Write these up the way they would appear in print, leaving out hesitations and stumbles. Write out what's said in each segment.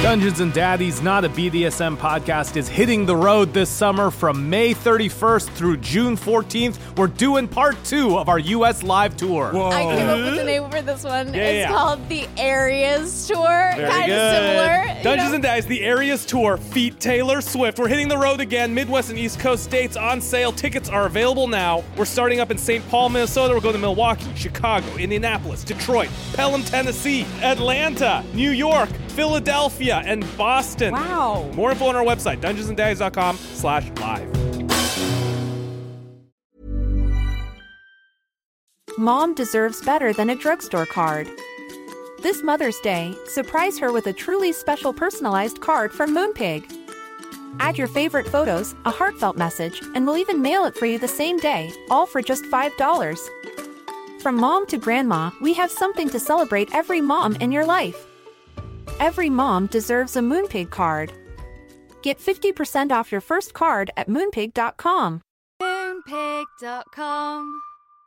Dungeons and Daddies, not a BDSM podcast, is hitting the road this summer from May 31st through June 14th. We're doing part 2 of our U.S. live tour. Whoa. I came up with the name for this one. Yeah, it's called the Areas Tour. Kind of similar. Dungeons and Daddies, the Areas Tour, feat Taylor Swift. We're hitting the road again. Midwest and East Coast dates on sale. Tickets are available now. We're starting up in St. Paul, Minnesota. We're going to Milwaukee, Chicago, Indianapolis, Detroit, Pelham, Tennessee, Atlanta, New York, Philadelphia, and Boston. Wow. More info on our website, dungeonsanddaddies.com/live. Mom deserves better than a drugstore card. This Mother's Day, surprise her with a truly special personalized card from Moonpig. Add your favorite photos, a heartfelt message, and we'll even mail it for you the same day, all for just $5. From mom to grandma, we have something to celebrate every mom in your life. Every mom deserves a Moonpig card. Get 50% off your first card at moonpig.com. Moonpig.com.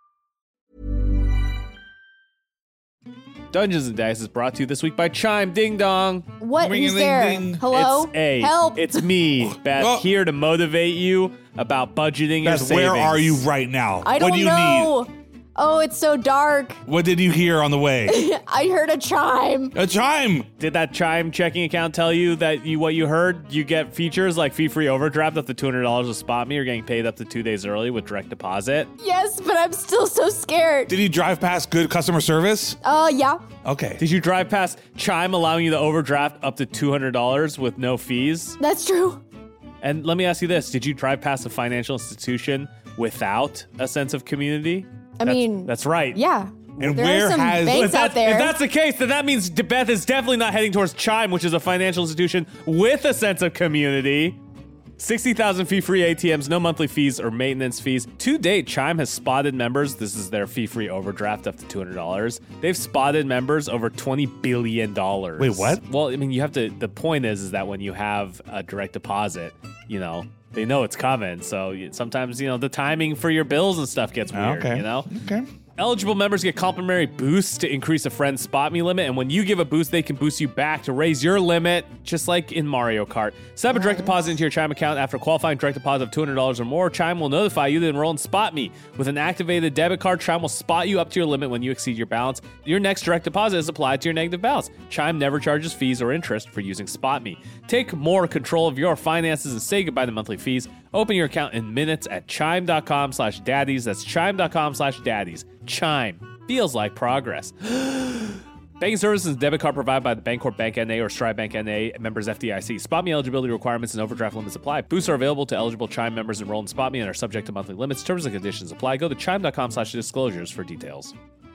Dungeons and Daddies is brought to you this week by Chime Ding Dong. What is Ring-a-ling-ding. there? Hello? Help. It's me, Beth, Oh. here to motivate you about budgeting your Beth, savings. where are you right now? I don't what do you know. need? Oh, it's so dark. What did you hear on the way? I heard a chime. A chime. Did that Chime checking account tell you that what you heard? You get features like fee-free overdraft up to $200 with SpotMe. You're getting paid up to 2 days early with direct deposit. Yes, but I'm still so scared. Did you drive past good customer service? Yeah. Okay. Did you drive past Chime allowing you to overdraft up to $200 with no fees? That's true. And let me ask you this. Did you drive past a financial institution without a sense of community? That's right. Yeah. And there where are some has- banks out there. If that's the case, then that means Beth is definitely not heading towards Chime, which is a financial institution with a sense of community. 60,000 fee-free ATMs, no monthly fees or maintenance fees. To date, Chime has spotted members. This is their fee-free overdraft up to $200. They've spotted members over $20 billion. Wait, what? Well, I mean, you have to. The point is that when you have a direct deposit, they know it's coming. So sometimes, the timing for your bills and stuff gets weird. Okay. Okay. Eligible members get complimentary boosts to increase a friend's SpotMe limit, and when you give a boost, they can boost you back to raise your limit, just like in Mario Kart. Set up a direct deposit into your Chime account after qualifying direct deposit of $200 or more. Chime will notify you to enroll in SpotMe. With an activated debit card, Chime will spot you up to your limit when you exceed your balance. Your next direct deposit is applied to your negative balance. Chime never charges fees or interest for using SpotMe. Take more control of your finances and say goodbye to monthly fees. Open your account in minutes at chime.com/daddies. That's chime.com/daddies. Chime. Feels like progress. Banking services and debit card provided by the Bancorp Bank N.A. or Stride Bank N.A. members FDIC. SpotMe eligibility requirements and overdraft limits apply. Boosts are available to eligible Chime members enrolled in SpotMe and are subject to monthly limits. Terms and conditions apply. Go to chime.com/disclosures for details.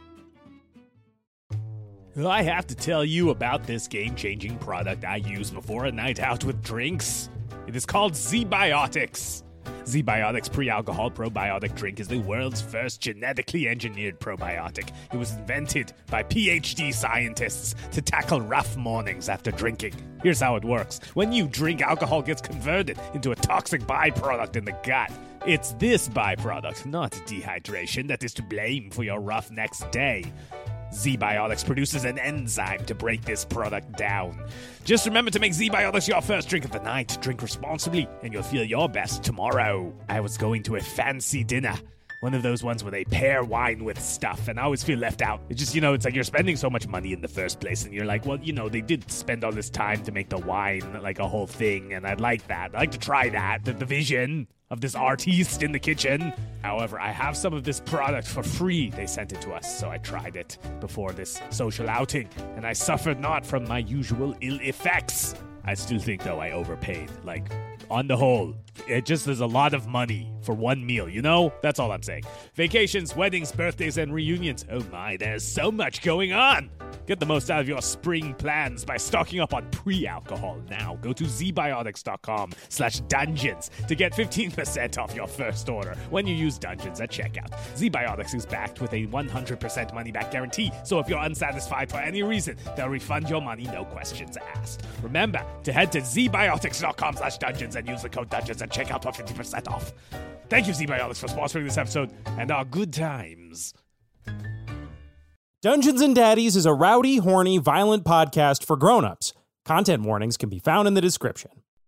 I have to tell you about this game-changing product I use before a night out with drinks. It is called ZBiotics. ZBiotics Pre-Alcohol Probiotic Drink is the world's first genetically engineered probiotic. It was invented by PhD scientists to tackle rough mornings after drinking. Here's how it works. When you drink, alcohol gets converted into a toxic byproduct in the gut. It's this byproduct, not dehydration, that is to blame for your rough next day. ZBiotics produces an enzyme to break this product down. Just remember to make ZBiotics your first drink of the night. Drink responsibly, and you'll feel your best tomorrow. I was going to a fancy dinner. One of those ones where they pair wine with stuff, and I always feel left out. It's just, it's like you're spending so much money in the first place, and you're like, well, they did spend all this time to make the wine like a whole thing, and I'd like that. I'd like to try that, the vision of this artiste in the kitchen. However, I have some of this product for free. They sent it to us, so I tried it before this social outing, and I suffered not from my usual ill effects. I still think, though, I overpaid. Like, on the whole, it just is a lot of money for one meal, That's all I'm saying. Vacations, weddings, birthdays, and reunions. Oh my, there's so much going on. Get the most out of your spring plans by stocking up on pre-alcohol now. Go to zbiotics.com/dungeons to get 15% off your first order when you use Dungeons at checkout. ZBiotics is backed with a 100% money-back guarantee, so if you're unsatisfied for any reason, they'll refund your money, no questions asked. Remember to head to zbiotics.com/dungeons and use the code Dungeons at checkout for 50% off. Thank you, ZBiotics, for sponsoring this episode and our good times. Dungeons and Daddies is a rowdy, horny, violent podcast for grown-ups. Content warnings can be found in the description.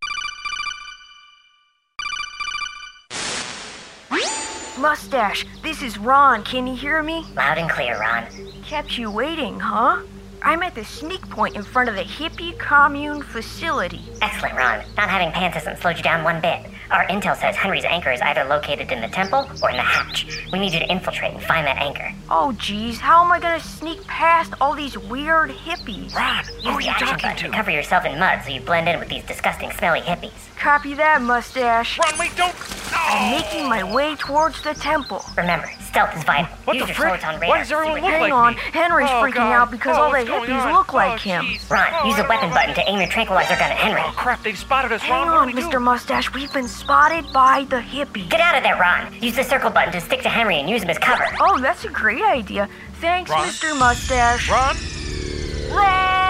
Mustache, this is Ron. Can you hear me? Loud and clear, Ron. Kept you waiting, huh? I'm at the sneak point in front of the hippie commune facility. Excellent, Ron. Not having pants hasn't slowed you down one bit. Our intel says Henry's anchor is either located in the temple or in the hatch. We need you to infiltrate and find that anchor. Oh, geez, how am I gonna sneak past all these weird hippies? Ron, use the action button to cover yourself in mud so you blend in with these disgusting, smelly hippies. Copy that, Mustache. Ron, wait, don't! I'm making my way towards the temple. Remember, stealth is vital. What use the your frick? swords on radar. Why does everyone look Hang like on, me? Henry's Oh, freaking God. out because all the what's going hippies on? look like Oh, him. jeez. Ron, use the weapon button to aim your tranquilizer gun at Henry. Oh, crap, they've spotted us, Hang Ron. What on, do we Mr. do? Mustache, we've been spotted by the hippies. Get out of there, Ron. Use the circle button to stick to Henry and use him as cover. Oh, that's a great idea. Thanks, Ron? Mr. Mustache. Ron? Ron!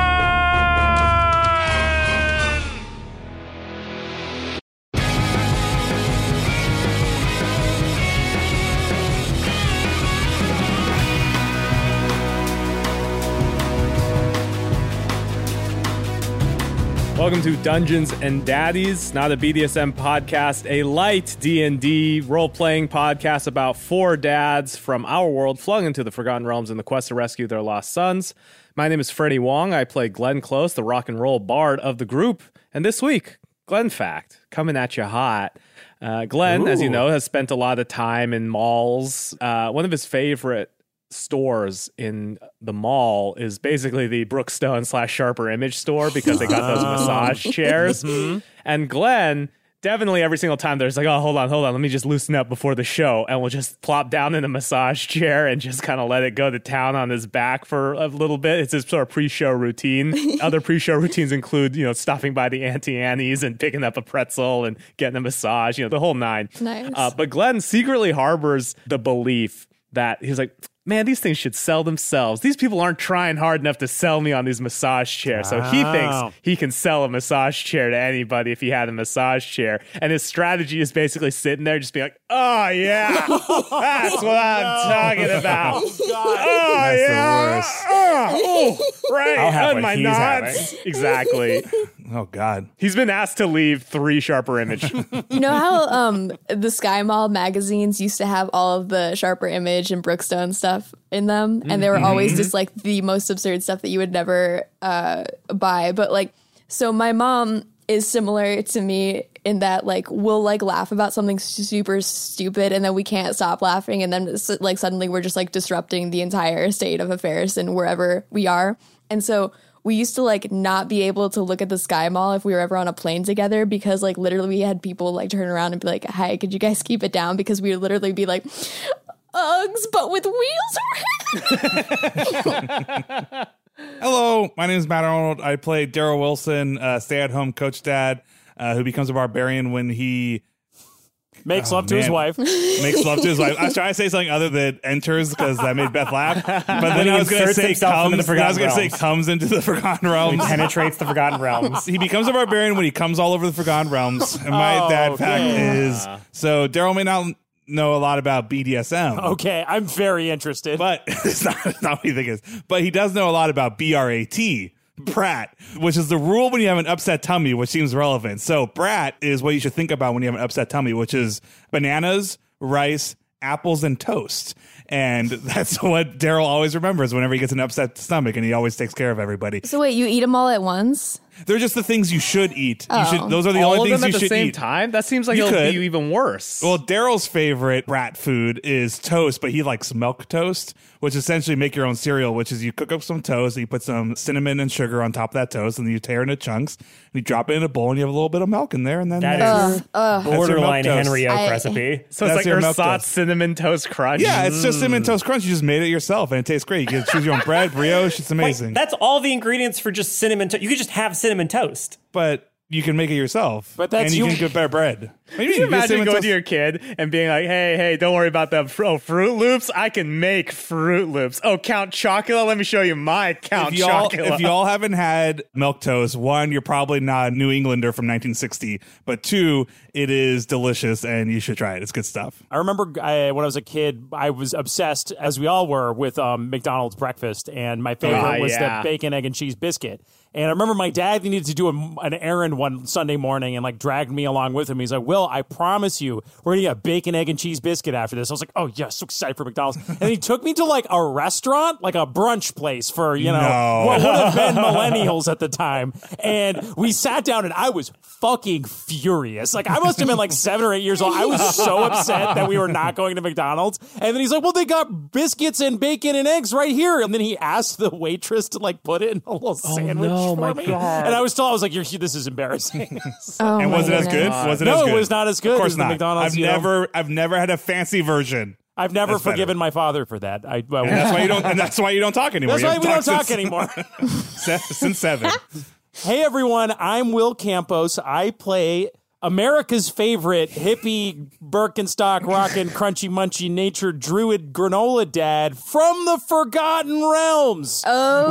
Welcome to Dungeons and Daddies, not a BDSM podcast, a light D&D role-playing podcast about four dads from our world flung into the Forgotten Realms in the quest to rescue their lost sons. My name is Freddie Wong. I play Glenn Close, the rock and roll bard of the group. And this week, Glenn Fact, coming at you hot. Glenn, as you know, has spent a lot of time in malls. One of his favorite stores in the mall is basically the Brookstone / Sharper Image store because they got those massage chairs. And Glenn, definitely every single time there's like, oh, hold on, let me just loosen up before the show. And we'll just plop down in a massage chair and just kind of let it go to town on his back for a little bit. It's his sort of pre-show routine. Other pre-show routines include, stopping by the Auntie Annie's and picking up a pretzel and getting a massage, the whole nine. Nice. But Glenn secretly harbors the belief that he's like, man, these things should sell themselves. These people aren't trying hard enough to sell me on these massage chairs. So he thinks he can sell a massage chair to anybody if he had a massage chair. And his strategy is basically sitting there just being like, oh, yeah, that's what I'm talking about. Oh, That's yeah. the worst. Right. I'll have on what my he's nuts. Exactly. Oh, God. He's been asked to leave 3 Sharper Image. You know how the Sky Mall magazines used to have all of the Sharper Image and Brookstone stuff in them, and they were always just like the most absurd stuff that you would never buy. But like, so my mom is similar to me in that like we'll like laugh about something super stupid and then we can't stop laughing, and then like suddenly we're just like disrupting the entire state of affairs and wherever we are. And so we used to like not be able to look at the Sky Mall if we were ever on a plane together because like literally we had people like turn around and be like, "Hi, could you guys keep it down?" Because we would literally be like, Uggs, but with wheels. Hello, my name is Matt Arnold. I play Daryl Wilson, stay-at-home coach dad, who becomes a barbarian when he Makes love to his wife. makes love to his wife. I was trying to say something other than enters because that made Beth laugh. But then he I was going to inserts say himself into the comes. I was going to say Forgotten comes into the Forgotten He Realms. penetrates the Forgotten Realms. He becomes a barbarian when he comes all over the Forgotten Realms. And my dad fact is, so Daryl may not know a lot about BDSM. Okay, I'm very interested. But it's not what you think it is. But he does know a lot about Brat, which is the rule when you have an upset tummy, which seems relevant. So Brat is what you should think about when you have an upset tummy, which is bananas, rice, apples, and toast. And that's what Daryl always remembers whenever he gets an upset stomach, and he always takes care of everybody. So wait, you eat them all at once? They're just the things you should eat. You Oh. should, those are the All only of things them you at the should same eat. time? That seems like You it'll could. be even worse. Well, Daryl's favorite Brat food is toast, but he likes milk toast, which essentially make your own cereal, which is you cook up some toast, and you put some cinnamon and sugar on top of that toast, and then you tear it into chunks, and you drop it in a bowl, and you have a little bit of milk in there, and then That that's is your borderline milk toast. Henry Oak I- recipe. So That's it's like your milk ersatz toast. cinnamon toast crunch. Yeah, it's just cinnamon toast crunch. You just made it yourself, and it tastes great. You can choose your own bread, brioche. It's amazing. Wait, that's all the ingredients for just cinnamon toast. You could just have cinnamon toast. But you can make it yourself. But that's and you you- can get better bread. Maybe Can you imagine him going until- to your kid and being like, hey, don't worry about them. Oh, Fruit Loops? I can make Fruit Loops. Oh, Count Chocula? Let me show you my Count Chocula. If y'all haven't had milk toast, one, you're probably not a New Englander from 1960, but two, it is delicious and you should try it. It's good stuff. I remember when I was a kid, I was obsessed, as we all were, with McDonald's breakfast, and my favorite was the bacon, egg, and cheese biscuit. And I remember my dad needed to do an errand one Sunday morning and like dragged me along with him. He's like, Will, I promise you, we're going to get a bacon, egg, and cheese biscuit after this. I was like, oh, yeah, so excited for McDonald's. And he took me to like a restaurant, like a brunch place for, what would have been millennials at the time. And we sat down and I was fucking furious. Like I must have been like 7 or 8 years old. I was so upset that we were not going to McDonald's. And then he's like, well, they got biscuits and bacon and eggs right here. And then he asked the waitress to like put it in a little sandwich. Oh my me. God. And I was like, this is embarrassing. And was it as good? Was it as good? No, it was not as good. Of course as the not. McDonald's. I've never had a fancy version. I've never That's forgiven better. my father for that. And that's why you don't talk anymore. That's why we don't talk since- anymore. Since 7. Hey everyone, I'm Will Campos. I play America's favorite hippie, Birkenstock, rockin', crunchy munchy nature druid granola dad from the Forgotten Realms.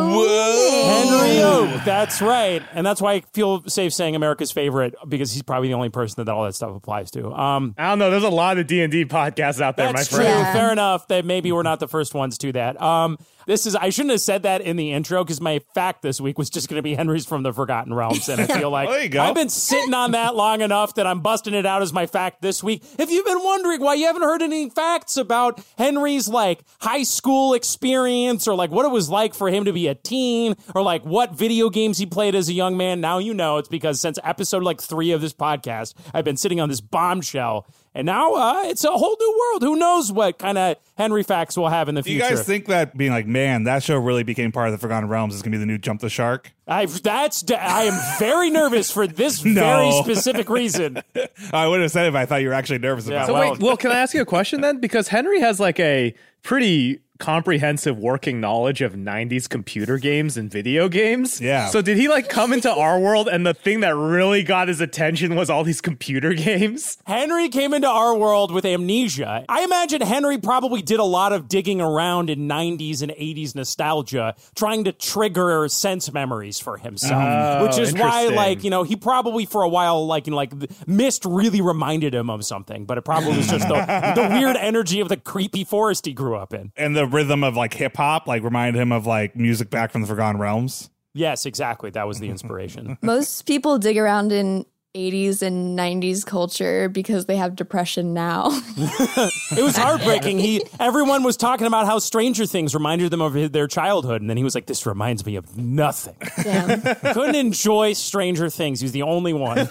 Henry Oak. That's right. And that's why I feel safe saying America's favorite, because he's probably the only person that all that stuff applies to. I don't know. There's a lot of D&D podcasts out there, my That's friend. true. Yeah. Fair enough that maybe we're not the first ones to that. I shouldn't have said that in the intro because my fact this week was just going to be Henry's from the Forgotten Realms. And I feel like There you go. I've been sitting on that long enough that I'm busting it out as my fact this week. If you've been wondering why you haven't heard any facts about Henry's like high school experience or like what it was like for him to be a teen or like what video games he played as a young man, now you know. It's because since episode like 3 of this podcast, I've been sitting on this bombshell. And now it's a whole new world. Who knows what kind of Henry facts we'll have in the Do you future. guys think that being like, man, that show really became part of the Forgotten Realms is going to be the new Jump the Shark? I am very nervous for this very specific reason. I wouldn't have said it if I thought you were actually nervous about So it. wait, Will, can I ask you a question then? Because Henry has like a pretty comprehensive working knowledge of 90s computer games and video games. Yeah. So did he like come into our world and the thing that really got his attention was all these computer games? Henry came into our world with amnesia. I imagine Henry probably did a lot of digging around in 90s and 80s nostalgia, trying to trigger sense memories for himself, which is why, interesting. he probably for a while, Myst really reminded him of something, but it probably was just the weird energy of the creepy forest he grew up in. And the rhythm of like hip hop like reminded him of like music back from the Forgotten Realms. Yes, exactly. That was the inspiration. Most people dig around in 80s and 90s culture because they have depression now. It was heartbreaking. Everyone was talking about how Stranger Things reminded them of their childhood, and then he was like, "This reminds me of nothing." Damn. Couldn't enjoy Stranger Things. He was the only one.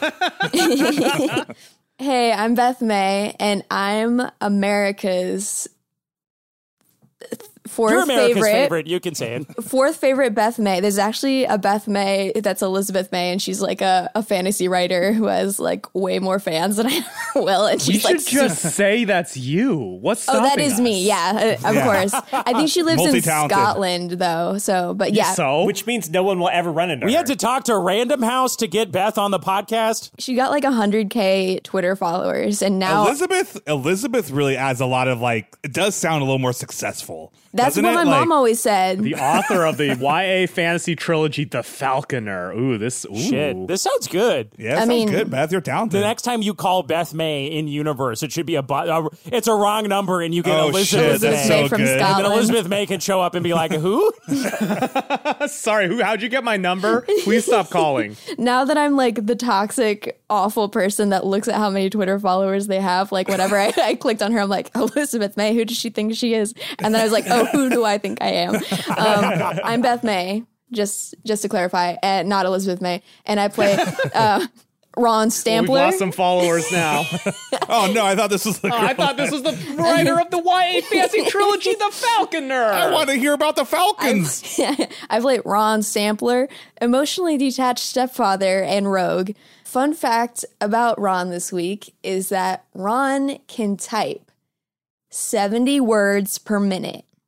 Hey, I'm Beth May, and I'm America's fourth You're America's favorite. favorite. You can say it. Fourth favorite Beth May. There's actually a Beth May that's Elizabeth May, and she's like a fantasy writer who has like way more fans than I will. And We she's should like, just say that's you. What's stopping that is us? me. Yeah, of course. I think she lives in Multi-talented. Scotland though. So, but yeah, So? Which means no one will ever run into We her. had to talk to Random House to get Beth on the podcast. she got like 100K Twitter followers, and now Elizabeth really adds a lot of like, it does sound a little more successful. that's doesn't what it? my Like, mom always said. The author of the YA fantasy trilogy, The Falconer. Shit, this sounds good. Yeah, I sounds mean- good, Beth. You're talented. The next time you call Beth May in universe, it should be it's a wrong number, and you get Oh, shit, Elizabeth that's May. so from good. And then Scotland. Elizabeth May can show up and be like, "Who?" Sorry, how'd you get my number? Please stop calling. Now that I'm like the toxic, awful person that looks at how many Twitter followers they have, like whenever I clicked on her, I'm like, Elizabeth May, who does she think she is? And then I was like, oh, who do I think I am? I'm Beth May, just to clarify, and not Elizabeth May. And I play Ron Stampler. We've lost some followers now. Oh no, I thought this was the I thought this was the writer of the YA fantasy trilogy, The Falconer. I want to hear about the Falcons. I play Ron Stampler, emotionally detached stepfather and rogue. Fun fact about Ron this week is that Ron can type 70 words per minute.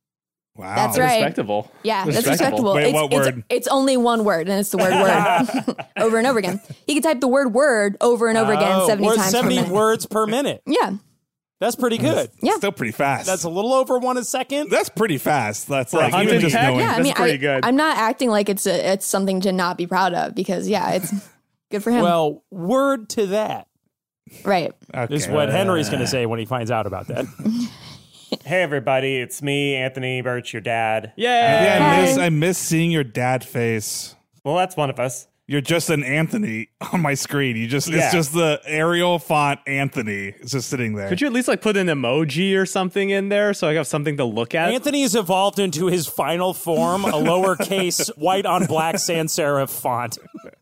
Wow. That's right. Respectable. Yeah, that's respectable. Wait, what word? It's only one word, and it's the word word over and over again. He can type the word word over and over again 70 times 70 per minute. words per minute. Yeah. That's pretty good. Yeah. Still pretty fast. That's a little over 1 a second. That's pretty fast. That's like hunting even just tech? knowing. Yeah, I That's mean, pretty good. I'm not acting like it's something to not be proud of because, yeah, it's good for him. Well, word to that right. is what Henry's going to say when he finds out about that. Hey, everybody. It's me, Anthony Birch, your dad. Yeah, I miss seeing your dad face. Well, that's one of us. You're just an Anthony on my screen. It's just the Arial font Anthony. It's just sitting there. Could you at least like put an emoji or something in there so I have something to look at? Anthony's evolved into his final form, a lowercase white on black sans serif font.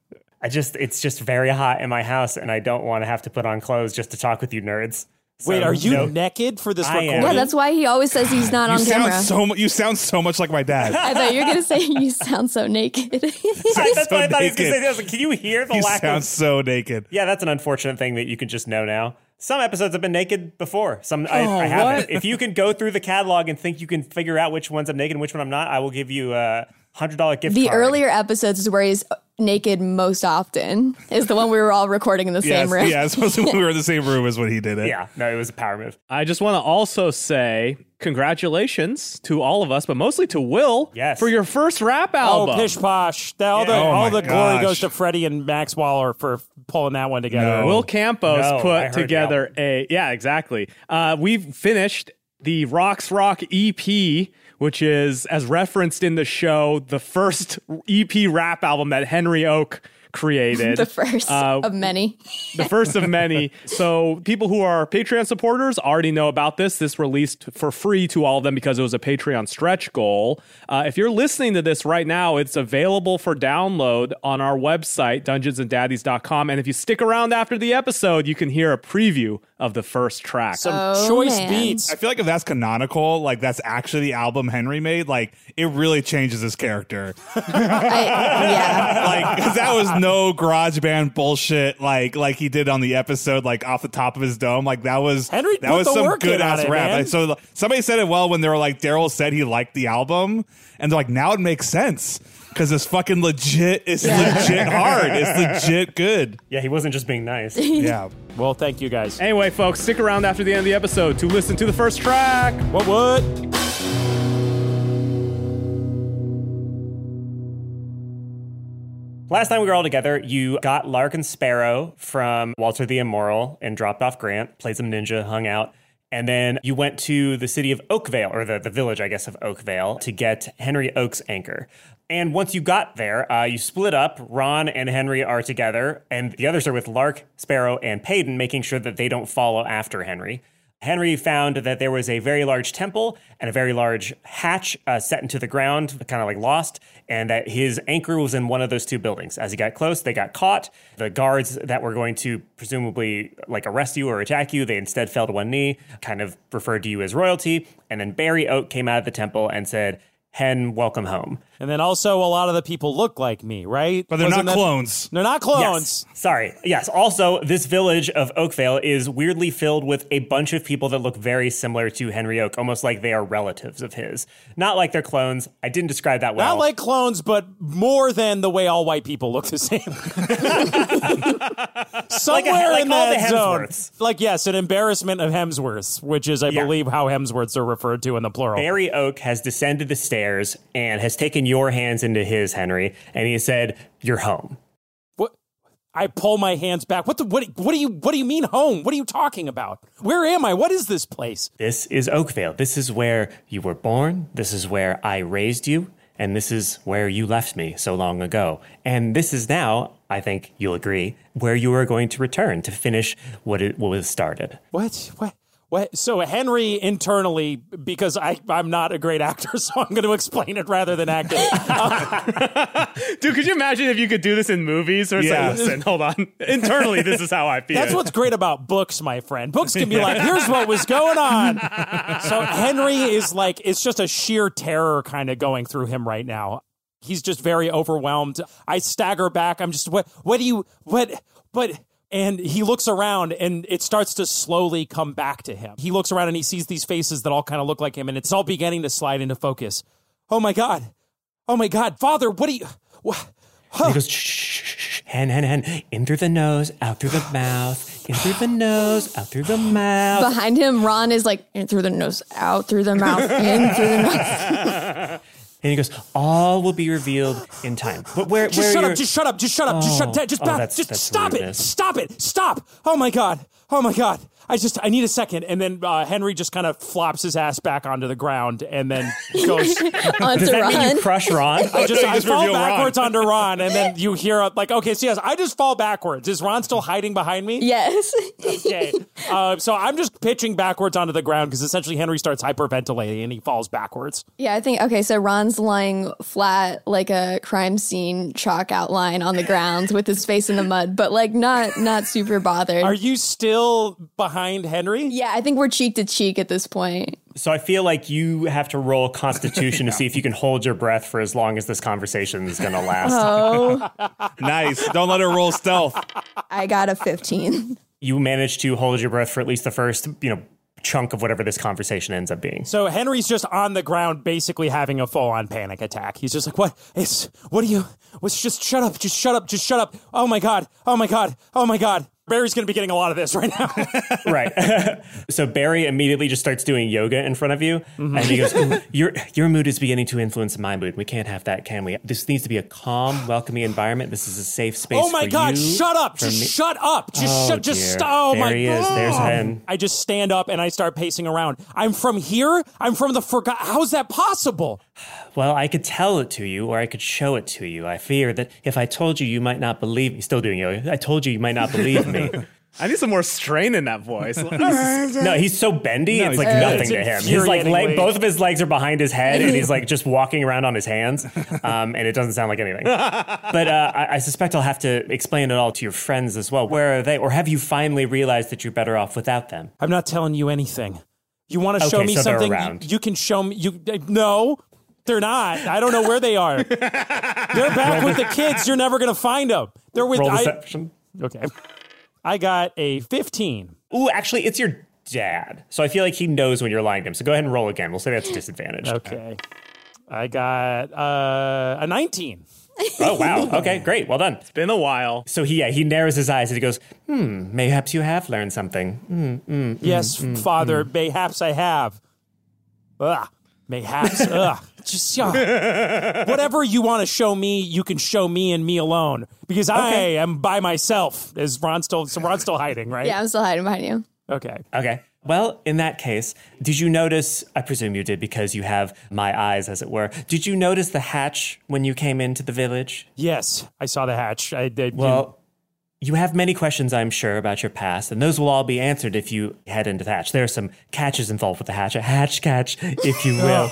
It's just very hot in my house, and I don't want to have to put on clothes just to talk with you nerds. So, wait, are you naked for this recording? Yeah, that's why he always says he's not on camera. You sound so much like my dad. I thought you were going to say you sound so naked. That's what I thought he was going to say. I was like, can you hear the You lack sound of... so naked. Yeah, that's an unfortunate thing that you can just know now. Some episodes have been naked before. I haven't. If you can go through the catalog and think you can figure out which ones I'm naked and which one I'm not, I will give you a $100 gift card. The earlier episodes is where he's naked most often. Is the one we were all recording in the same room. Yeah, especially when we were in the same room is when he did it. Yeah, no, it was a power move. I just want to also say congratulations to all of us, but mostly to Will for your first rap album. Oh, pish posh. All the glory goes to Freddie and Max Waller for pulling that one together. Will Campos put together exactly. We've finished the Rocks Rock EP, which is, as referenced in the show, the first EP rap album that Henry Oak created. The first of many. The first of many. So people who are Patreon supporters already know about this. This released for free to all of them because it was a Patreon stretch goal. If you're listening to this right now, it's available for download on our website, dungeonsanddaddies.com. And if you stick around after the episode, you can hear a preview of the first track. Some choice beats. I feel like if that's canonical, like that's actually the album Henry made, like it really changes his character. Yeah. Like, because that was no garage band bullshit like he did on the episode, like off the top of his dome. Like that was Henry that was some good ass rap. man. Like, so somebody said it well when they were like, Daryl said he liked the album, and they're like, now it makes sense. Because it's fucking legit. It's legit hard. It's legit good. Yeah, he wasn't just being nice. Yeah. Well, thank you guys. Anyway, folks, stick around after the end of the episode to listen to the first track. What? Last time we were all together, you got Larkin Sparrow from Walter the Immoral and dropped off Grant, played some ninja, hung out. And then you went to the city of Oakvale, or the village, I guess, of Oakvale, to get Henry Oak's anchor. And once you got there, you split up. Ron and Henry are together, and the others are with Lark, Sparrow, and Payton, making sure that they don't follow after Henry. Henry found that there was a very large temple and a very large hatch set into the ground, kind of like lost, and that his anchor was in one of those two buildings. As he got close, they got caught. The guards that were going to presumably like arrest you or attack you, they instead fell to one knee, kind of referred to you as royalty. And then Barry Oak came out of the temple and said, Hen, welcome home. And then also a lot of the people look like me, right? But they're not clones. They're not clones. Yes. Sorry. Yes. Also, this village of Oakvale is weirdly filled with a bunch of people that look very similar to Henry Oak, almost like they are relatives of his. Not like they're clones. I didn't describe that well. Not like clones, but more than the way all white people look the same. Somewhere like in all that the zone. Hemsworths. Like, yes, an embarrassment of Hemsworths, which is, I believe, how Hemsworths are referred to in the plural. Barry Oak has descended the stairs and has taken your hands into his, Henry, and he said, "You're home." What? I pull my hands back. What do you mean home? What are you talking about? Where am I? What is this place? This is Oakvale. This is where you were born. This is where I raised you. And this is where you left me so long ago. And this is now, I think you'll agree, where you are going to return to finish what was started. What? So Henry internally, because I'm not a great actor, so I'm going to explain it rather than act it. Dude, could you imagine if you could do this in movies? Or like, listen, hold on. Internally, this is how I feel. That's what's great about books, my friend. Books can be like, here's what was going on. So Henry is like, it's just a sheer terror kind of going through him right now. He's just very overwhelmed. I stagger back. I'm just, And he looks around and it starts to slowly come back to him. He looks around and he sees these faces that all kind of look like him, and it's all beginning to slide into focus. Oh my God. Father, what are you... And he goes, shh, hen. In through the nose, out through the mouth. In through the nose, out through the mouth. Behind him, Ron is like, in through the nose, out through the mouth, in through the nose. And he goes, all will be revealed in time. But Just shut up. Stop it. Stop. Oh my God. I need a second. And then Henry just kind of flops his ass back onto the ground and then goes. Does that mean you crush Ron? I fall backwards onto Ron, and then you hear I just fall backwards. Is Ron still hiding behind me? Yes. Okay. So I'm just pitching backwards onto the ground because essentially Henry starts hyperventilating and he falls backwards. Yeah, I think, okay, so Ron's lying flat like a crime scene chalk outline on the ground with his face in the mud, but like not super bothered. Are you still behind Henry? Yeah, I think we're cheek to cheek at this point. So I feel like you have to roll Constitution to see if you can hold your breath for as long as this conversation is going to last. Oh. Nice. Don't let her roll stealth. I got a 15. You managed to hold your breath for at least the first, chunk of whatever this conversation ends up being. So Henry's just on the ground basically having a full-on panic attack. He's just like, just shut up. Oh my God. Barry's going to be getting a lot of this right now. Right. So Barry immediately just starts doing yoga in front of you. Mm-hmm. And he goes, your mood is beginning to influence my mood. We can't have that, can we? This needs to be a calm, welcoming environment. This is a safe space for you. Oh my God, shut up. Shut up. Just stop. Oh my God. There he is. There's Hen. I just stand up and I start pacing around. I'm from here? I'm from the forgotten. How is that possible? Well, I could tell it to you or I could show it to you. I fear that if I told you, you might not believe me. Still doing yoga. I told you, you might not believe me. I need some more strain in that voice. No, he's so bendy, it's like nothing to him. His both of his legs are behind his head, and he's like just walking around on his hands, and it doesn't sound like anything. But I suspect I'll have to explain it all to your friends as well. Where are they? Or have you finally realized that you're better off without them? I'm not telling you anything. You want to show me something? You can show me. No. They're not. I don't know where they are. They're back with the kids. You're never going to find them. They're with... Roll deception. Okay. I got a 15. Ooh, actually, it's your dad. So I feel like he knows when you're lying to him. So go ahead and roll again. We'll say that's a disadvantage. Okay. I got a 19. Oh, wow. Okay, great. Well done. It's been a while. So he narrows his eyes and he goes, mayhaps you have learned something. Yes, Father, mayhaps I have. Mayhaps. Just whatever you want to show me, you can show me and me alone. Because I am by myself. Is Ron's still hiding, right? Yeah, I'm still hiding behind you. Okay. Well, in that case, did you notice, I presume you did because you have my eyes, as it were, did you notice the hatch when you came into the village? Yes, I saw the hatch. I did. Well, you have many questions, I'm sure, about your past, and those will all be answered if you head into the hatch. There are some catches involved with the hatch, a hatch catch, if you will.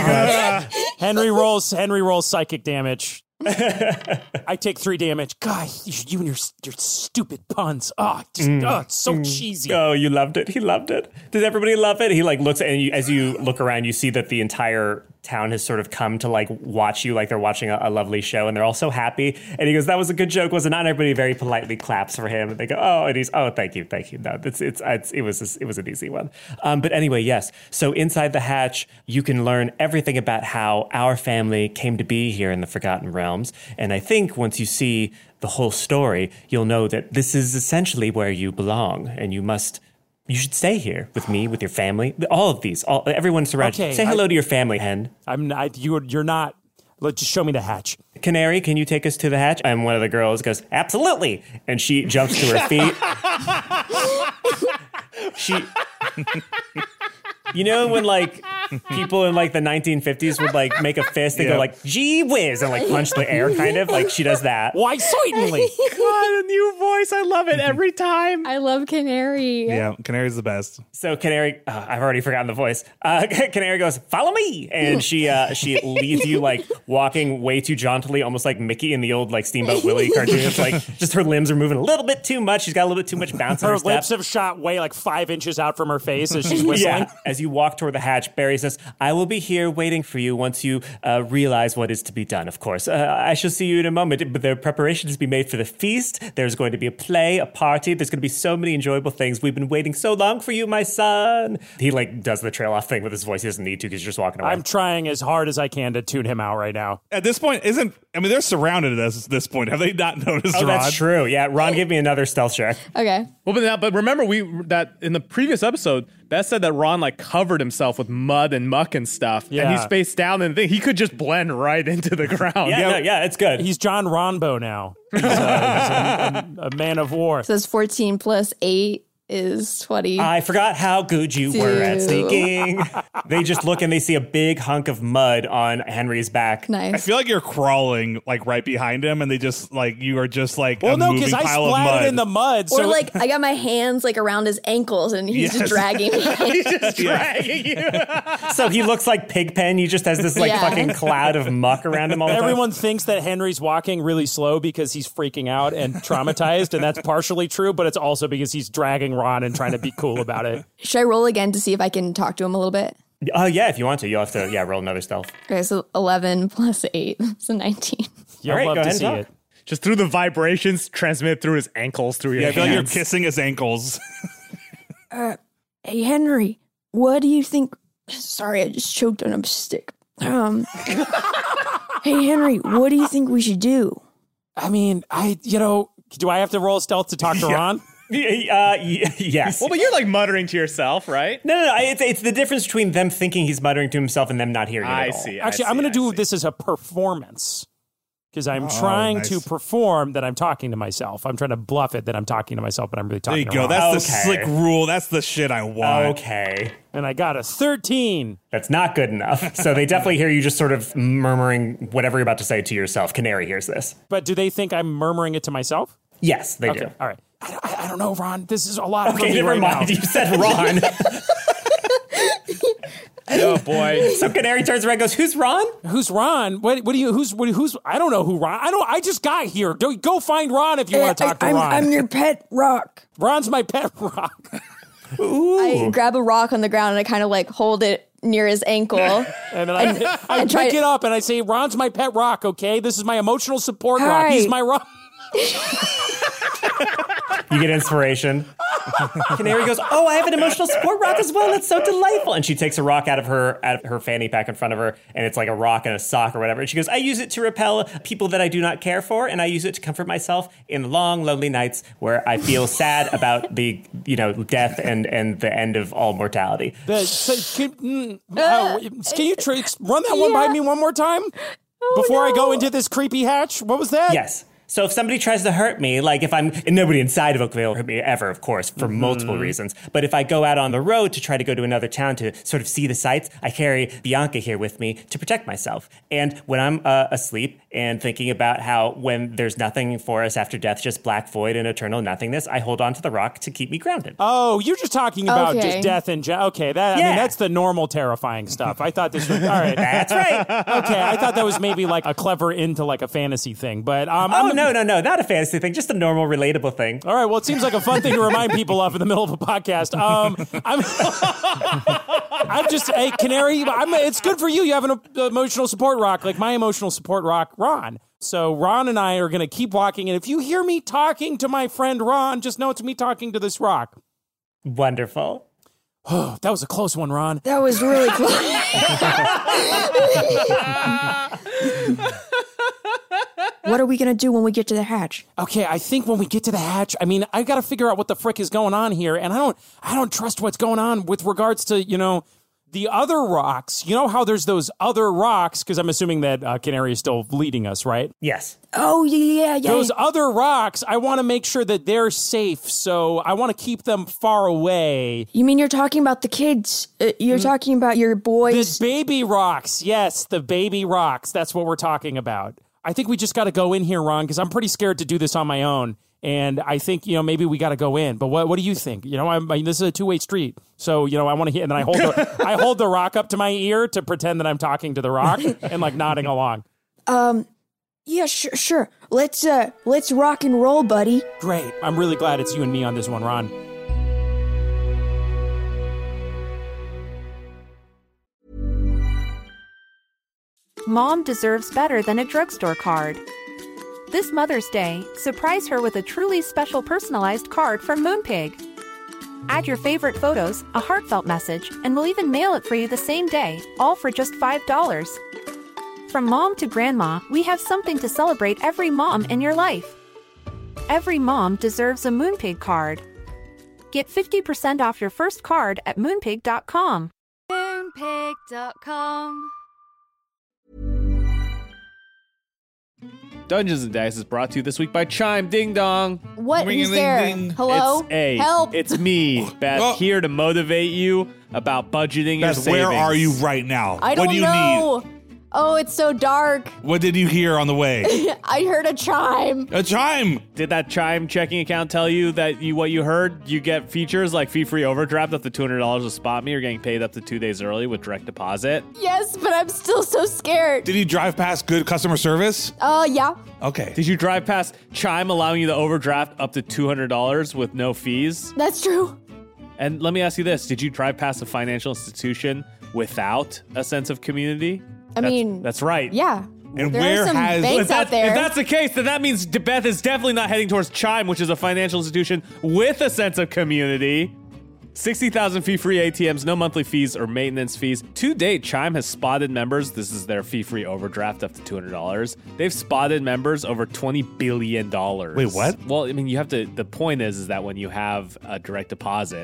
Henry rolls psychic damage. I take 3 damage. God, you and your stupid puns. It's so cheesy. Oh, you loved it. He loved it. Did everybody love it? He looks at, and as you look around, you see that the entire town has sort of come to watch you like they're watching a lovely show, and they're all so happy. And he goes, "That was a good joke, was it not?" And everybody very politely claps for him, and they go, "Oh," and he's, "Oh, thank you." No, it was an easy one. But anyway, yes. So inside the hatch, you can learn everything about how our family came to be here in the Forgotten Realms. And I think once you see the whole story, you'll know that this is essentially where you belong, and you should stay here with me, with your family. All of these, everyone surrounds you. Say hello to your family, Hen. You're not. Just show me the hatch. Canary, can you take us to the hatch? And one of the girls goes, "Absolutely!" And she jumps to her feet. You know when people in the 1950s would make a fist and go "gee whiz" and punch the air, kind of she does that. Why certainly. God, a new voice. I love it every time. I love Canary. Yeah, Canary's the best. So Canary, I've already forgotten the voice. Canary goes, "Follow me," and she leads you walking way too jauntily, almost like Mickey in the old Steamboat Willie cartoons. Just her limbs are moving a little bit too much. She's got a little bit too much bounce in her lips have shot way 5 inches out from her face as she's whistling. Yeah. As you walk toward the hatch, Barry says, I will be here waiting for you once you realize what is to be done, of course. I shall see you in a moment, but there are preparations to be made for the feast. There's going to be a play, a party. There's going to be so many enjoyable things. We've been waiting so long for you, my son. He does the trail off thing with his voice. He doesn't need to because he's just walking away. I'm trying as hard as I can to tune him out right now. At this point, they're surrounded at this point. Have they not noticed Ron? That's true. Yeah, Ron gave me another stealth check. Okay. Well, but remember that in the previous episode, Beth said that Ron covered himself with mud and muck and stuff, and he's spaced down, and he could just blend right into the ground. Yeah, it's good. He's John Ronbo now. He's a man of war. So it's 14 plus 8 is 20. I forgot how good you were at sneaking. They just look and they see a big hunk of mud on Henry's back. Nice. I feel like you're crawling right behind him, and they just you are just well, a no, moving because I pile of mud. splattered in the mud. Or So I got my hands around his ankles and he's just dragging me. He's just dragging you. So he looks like Pigpen. He just has this fucking cloud of muck around him all the time. everyone thinks that Henry's walking really slow because he's freaking out and traumatized, and that's partially true, but it's also because he's dragging Ron and trying to be cool about it. Should I roll again to see if I can talk to him a little bit? Yeah, if you want to. You'll have to roll another stealth. Okay, so 11 plus 8, so 19. You'll All right, love go to ahead see and it. Just through the vibrations transmitted through his ankles, through your I feel like you're hands. kissing his ankles. Hey, Henry, what do you think? Sorry, I just choked on a stick. Hey, Henry, what do you think we should do? I mean, do I have to roll stealth to talk to Ron? Yes. Well, but you're muttering to yourself, right? No. It's the difference between them thinking he's muttering to himself and them not hearing it at all. Actually, I'm going to do this as a performance because I'm trying to perform that I'm talking to myself. I'm trying to bluff it that I'm talking to myself, but I'm really talking to Ron. That's the slick rule. That's the shit I want. Okay. And I got a 13. That's not good enough. So they definitely hear you just sort of murmuring whatever you're about to say to yourself. Canary hears this. But do they think I'm murmuring it to myself? Yes, they do. All right. I don't know, Ron. This is a lot for Okay, me never right mind. now. You said Ron. Oh boy. So Canary turns around and goes, "Who's Ron? Who's Ron? What do you? Who's? I don't know who Ron. I just got here. Go find Ron if you want to talk to Ron. I'm your pet rock. Ron's my pet rock. Ooh. I grab a rock on the ground and I kind of hold it near his ankle. And then I pick it up and I say, Ron's my pet rock, okay? This is my emotional support rock. He's my rock. You get inspiration. Canary goes, "Oh, I have an emotional support rock as well. That's so delightful." And she takes a rock out of her fanny pack in front of her, and it's like a rock and a sock or whatever. And she goes, "I use it to repel people that I do not care for, and I use it to comfort myself in long, lonely nights where I feel sad about the death and the end of all mortality." Can you run that one by me one more time before I go into this creepy hatch? What was that? Yes. So if somebody tries to hurt me, and nobody inside of Oakvale hurt me ever, of course, for multiple reasons. But if I go out on the road to try to go to another town to sort of see the sights, I carry Bianca here with me to protect myself. And when I'm asleep and thinking about how when there's nothing for us after death, just black void and eternal nothingness, I hold on to the rock to keep me grounded. Oh, you're just talking about just death and okay. I mean, that's the normal terrifying stuff. I thought this was all right. That's right. Okay, I thought that was maybe a clever into a fantasy thing, but No, not a fantasy thing, just a normal, relatable thing. All right, well, it seems like a fun thing to remind people of in the middle of a podcast. I'm just, hey, Canary, it's good for you. You have an emotional support rock, like my emotional support rock, Ron. So Ron and I are going to keep walking, and if you hear me talking to my friend Ron, just know it's me talking to this rock. Wonderful. Oh, that was a close one, Ron. That was really close. What are we going to do when we get to the hatch? Okay, I think when we get to the hatch, I mean, I got to figure out what the frick is going on here, and I don't trust what's going on with regards to, the other rocks. You know how there's those other rocks, because I'm assuming that Canary is still leading us, right? Yes. Oh, yeah. Those other rocks, I want to make sure that they're safe, so I want to keep them far away. You mean you're talking about the kids? You're talking about your boys? The baby rocks. Yes, the baby rocks. That's what we're talking about. I think we just got to go in here, Ron, because I'm pretty scared to do this on my own. And I think, maybe we got to go in. But what do you think? I mean, this is a two-way street. So, I want to hear. And then I hold the rock up to my ear to pretend that I'm talking to the rock and nodding along. Yeah, sure. Let's rock and roll, buddy. Great. I'm really glad it's you and me on this one, Ron. Mom deserves better than a drugstore card. This Mother's Day, surprise her with a truly special personalized card from Moonpig. Add your favorite photos, a heartfelt message, and we'll even mail it for you the same day, all for just $5. From mom to grandma, we have something to celebrate every mom in your life. Every mom deserves a Moonpig card. Get 50% off your first card at moonpig.com. Moonpig.com. Dungeons and Dice is brought to you this week by Chime Ding Dong. What? Who's there? Hello? Help. It's me, Beth, here to motivate you about budgeting your Beth, savings. where are you right now? I don't what do you know. need? Oh, it's so dark. What did you hear on the way? I heard a chime. A chime. Did that Chime checking account tell you that what you heard? You get features like fee-free overdraft up to $200 with Spot Me, or getting paid up to 2 days early with direct deposit. Yes, but I'm still so scared. Did you drive past good customer service? Yeah. Okay. Did you drive past Chime allowing you to overdraft up to $200 with no fees? That's true. And let me ask you this. Did you drive past a financial institution without a sense of community? That's right. Yeah. And there where are some has banks out there. If that's the case, then that means Beth is definitely not heading towards Chime, which is a financial institution with a sense of community. 60,000 fee-free ATMs, no monthly fees or maintenance fees. To date, Chime has spotted members. This is their fee-free overdraft up to $200. They've spotted members over $20 billion. Wait, what? Well, I mean, you have to. The point is that when you have a direct deposit,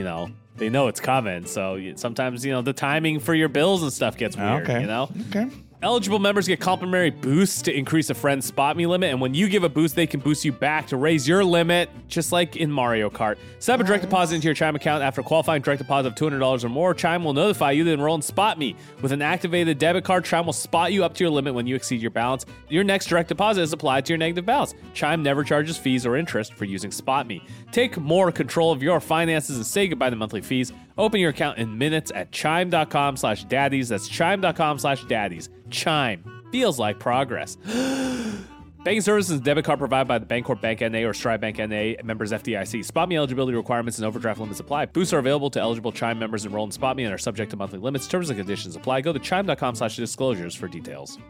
they know it's coming. So sometimes, the timing for your bills and stuff gets weird, Okay. Eligible members get complimentary boosts to increase a friend's Spot Me limit, and when you give a boost, they can boost you back to raise your limit, just like in Mario Kart. Set up a direct deposit into your Chime account. After qualifying direct deposit of $200 or more, Chime will notify you to enroll in Spot Me. With an activated debit card, Chime will spot you up to your limit when you exceed your balance. Your next direct deposit is applied to your negative balance. Chime never charges fees or interest for using Spot Me. Take more control of your finances and say goodbye to monthly fees. Open your account in minutes at chime.com/daddies. That's chime.com/daddies. Chime. Feels like progress. Banking services and debit card provided by the Bancorp Bank N.A. or Stride Bank N.A. members FDIC. Spot Me eligibility requirements and overdraft limits apply. Boosts are available to eligible Chime members enrolled in Spot Me and are subject to monthly limits. Terms and conditions apply. Go to chime.com/disclosures for details.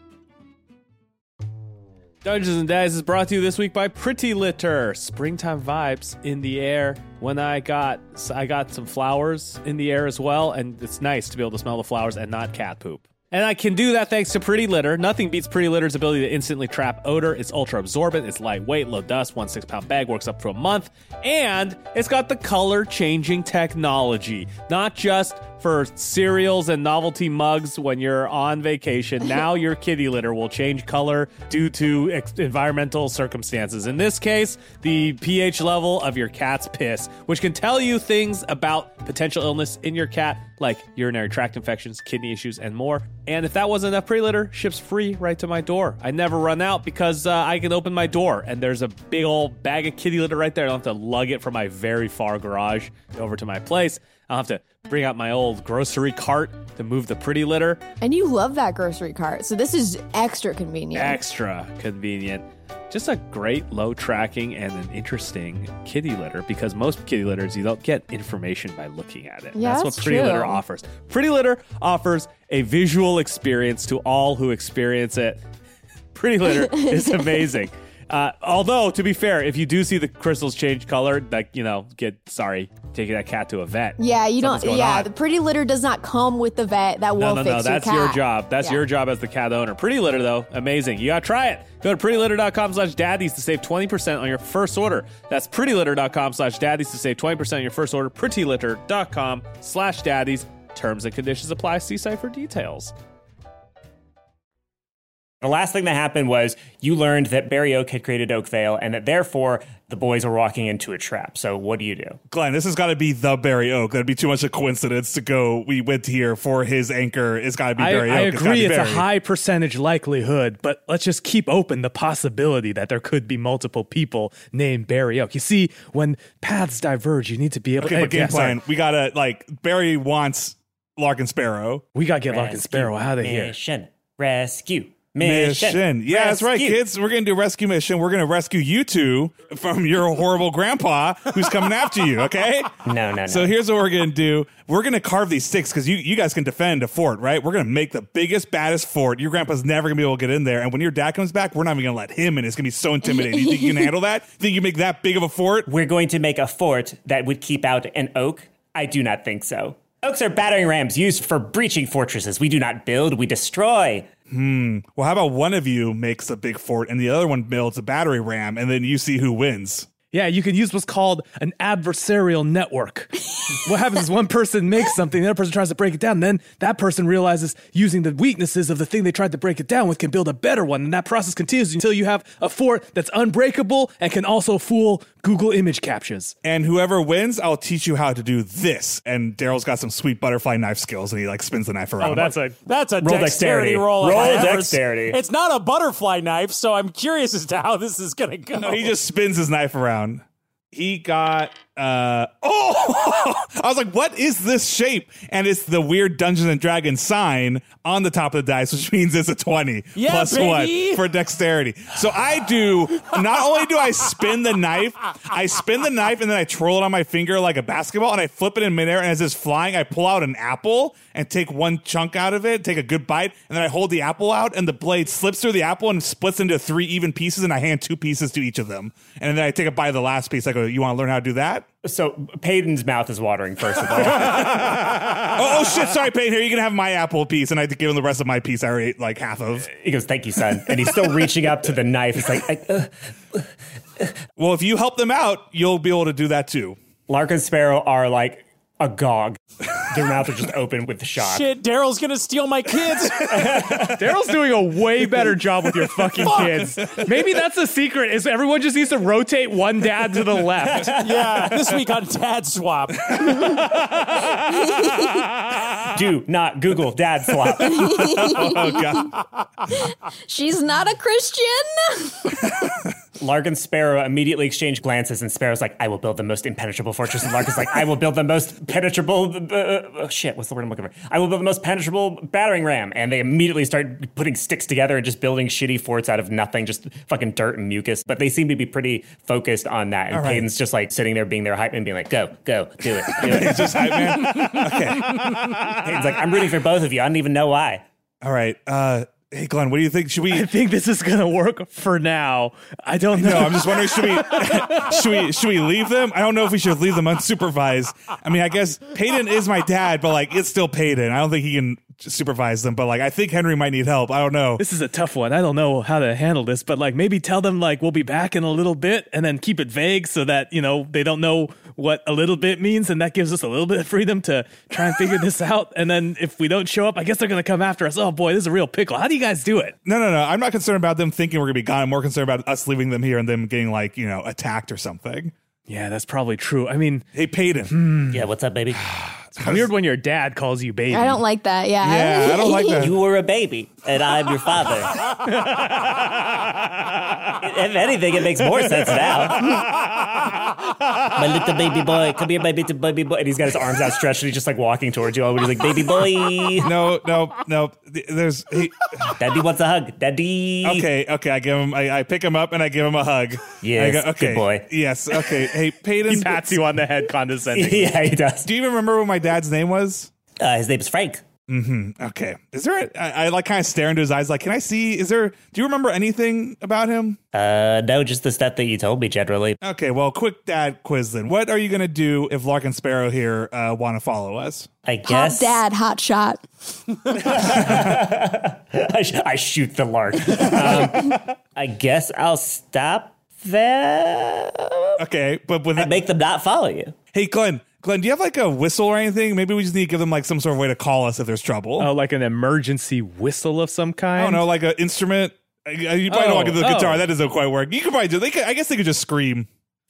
Dungeons and Dice is brought to you this week by Pretty Litter. Springtime vibes in the air. When I got some flowers in the air as well, and it's nice to be able to smell the flowers and not cat poop. And I can do that thanks to Pretty Litter. Nothing beats Pretty Litter's ability to instantly trap odor. It's ultra absorbent, it's lightweight, low dust, 1 6-pound bag, works up to a month, and it's got the color changing technology. Not just for cereals and novelty mugs when you're on vacation. Now your kitty litter will change color due to environmental circumstances. In this case, the pH level of your cat's piss, which can tell you things about potential illness in your cat, like urinary tract infections, kidney issues, and more. And if that wasn't enough, Pretty Litter ships free right to my door. I never run out because I can open my door and there's a big old bag of kitty litter right there. I don't have to lug it from my very far garage over to my place. I'll have to bring out my old grocery cart to move the Pretty Litter. And you love that grocery cart, so this is extra convenient. Extra convenient. Just a great low tracking and an interesting kitty litter, because most kitty litters, you don't get information by looking at it. Yeah, that's what Pretty Litter offers. Pretty Litter offers a visual experience to all who experience it. Pretty Litter is amazing. Although, to be fair, if you do see the crystals change color, taking that cat to a vet. Yeah, you don't. Yeah, the Pretty Litter does not come with the vet. That will fix your cat. That's your job. That's your job as the cat owner. Pretty Litter, though, amazing. You gotta try it. Go to prettylitter.com/daddies to save 20% on your first order. That's prettylitter.com/daddies to save 20% on your first order. prettylitter.com/daddies. Terms and conditions apply. See site for details. The last thing that happened was you learned that Barry Oak had created Oakvale and that therefore the boys were walking into a trap. So what do you do? Glenn, this has got to be the Barry Oak. That'd be too much of a coincidence to go. We went here for his anchor. It's got to be Barry Oak. I agree. It's a high percentage likelihood, but let's just keep open the possibility that there could be multiple people named Barry Oak. You see, when paths diverge, you need to be able to... Okay, but game plan. We got to, Barry wants Larkin Sparrow. We got to get Larkin Sparrow out of here. Mission. Rescue. Mission. Yeah, that's right, kids. We're going to do a rescue mission. We're going to rescue you two from your horrible grandpa who's coming after you, okay? No. So here's what we're going to do. We're going to carve these sticks because you guys can defend a fort, right? We're going to make the biggest, baddest fort. Your grandpa's never going to be able to get in there. And when your dad comes back, we're not even going to let him in. It's going to be so intimidating. You think you can handle that? You think you make that big of a fort? We're going to make a fort that would keep out an oak? I do not think so. Oaks are battering rams used for breaching fortresses. We do not build, we destroy. Well, how about one of you makes a big fort and the other one builds a battery ram, and then you see who wins? Yeah, you can use what's called an adversarial network. What happens is one person makes something, the other person tries to break it down, and then that person realizes using the weaknesses of the thing they tried to break it down with can build a better one, and that process continues until you have a fort that's unbreakable and can also fool Google image captures. And whoever wins, I'll teach you how to do this. And Daryl's got some sweet butterfly knife skills, and he like spins the knife around. Oh, that's a roll dexterity roll. Roll dexterity. It's not a butterfly knife, so I'm curious as to how this is going to go. No, he just spins his knife around. He got, I was like, what is this shape? And it's the weird Dungeons and Dragons sign on the top of the dice, which means it's a 20 plus baby. 1 for dexterity. So not only do I spin the knife and then I twirl it on my finger like a basketball and I flip it in midair, and as it's flying, I pull out an apple and take one chunk out of it, take a good bite, and then I hold the apple out and the blade slips through the apple and splits into 3 even pieces, and I hand 2 pieces to each of them. And then I take a bite of the last piece. I go, you want to learn how to do that? So Peyton's mouth is watering, first of all. oh shit, sorry, Peyton, here, you can have my apple piece, and I had to give him the rest of my piece I already ate like half of. He goes, thank you, son. And he's still reaching up to the knife. It's like, well, if you help them out, you'll be able to do that too. Lark and Sparrow are like agog. Their mouths are just open with shock. Shit, Daryl's gonna steal my kids. Daryl's doing a way better job with your fucking kids. Maybe that's the secret, is everyone just needs to rotate one dad to the left. Yeah, this week on Dad Swap. Do not Google Dad Swap. Oh, God. She's not a Christian. Lark and Sparrow immediately exchange glances, and Sparrow's like, I will build the most impenetrable fortress. And Lark is like, I will build the most penetrable... what's the word I'm looking for? I will build the most penetrable battering ram. And they immediately start putting sticks together and just building shitty forts out of nothing, just fucking dirt and mucus. But they seem to be pretty focused on that. And Peyton's just like sitting there being their hype man, being like, go, do it. He's just hype man? Okay. Peyton's like, I'm rooting for both of you. I don't even know why. All right. Hey, Glenn, what do you think? I think this is going to work for now. I don't know. No, I'm just wondering, should we leave them? I don't know if we should leave them unsupervised. I mean, I guess Peyton is my dad, but like, it's still Peyton. I don't think he can supervise them, but like, I think Henry might need help. I don't know. This is a tough one. I don't know how to handle this, but like, maybe tell them like, we'll be back in a little bit, and then keep it vague so that, they don't know what a little bit means, and that gives us a little bit of freedom to try and figure this out. And then if we don't show up, I guess they're going to come after us. Oh boy, this is a real pickle. How do you guys do it? No. I'm not concerned about them thinking we're going to be gone. I'm more concerned about us leaving them here and them getting like, attacked or something. Yeah, that's probably true. I mean, hey, Peyton. Yeah, what's up, baby? It's weird when your dad calls you baby. I don't like that. Yeah. Yeah, I don't like that. You were a baby, and I'm your father. If anything, it makes more sense now. My little baby boy, come here, my little baby boy. And he's got his arms outstretched, and he's just like walking towards you. And he's like, baby boy. No. Daddy wants a hug. Daddy. Okay. I give him. I pick him up and I give him a hug. Yes. Okay. Good boy. Yes. Okay. Hey, Peyton. He pats you on the head condescendingly. Yeah, he does. Do you even remember what my dad's name was? His name is Frank. Okay. Is there? I like kind of stare into his eyes. Like, can I see? Do you remember anything about him? No, just the stuff that you told me generally. Okay. Well, quick dad quiz then. What are you gonna do if Lark and Sparrow here want to follow us? I guess. Hot dad, hot shot. I shoot the Lark. I guess I'll stop there. Okay, but with that, make them not follow you. Hey, Glenn, do you have like a whistle or anything? Maybe we just need to give them like some sort of way to call us if there's trouble. Oh, like an emergency whistle of some kind? I don't know, like an instrument. You probably don't want to do the guitar. That doesn't quite work. You could probably do. I guess they could just scream.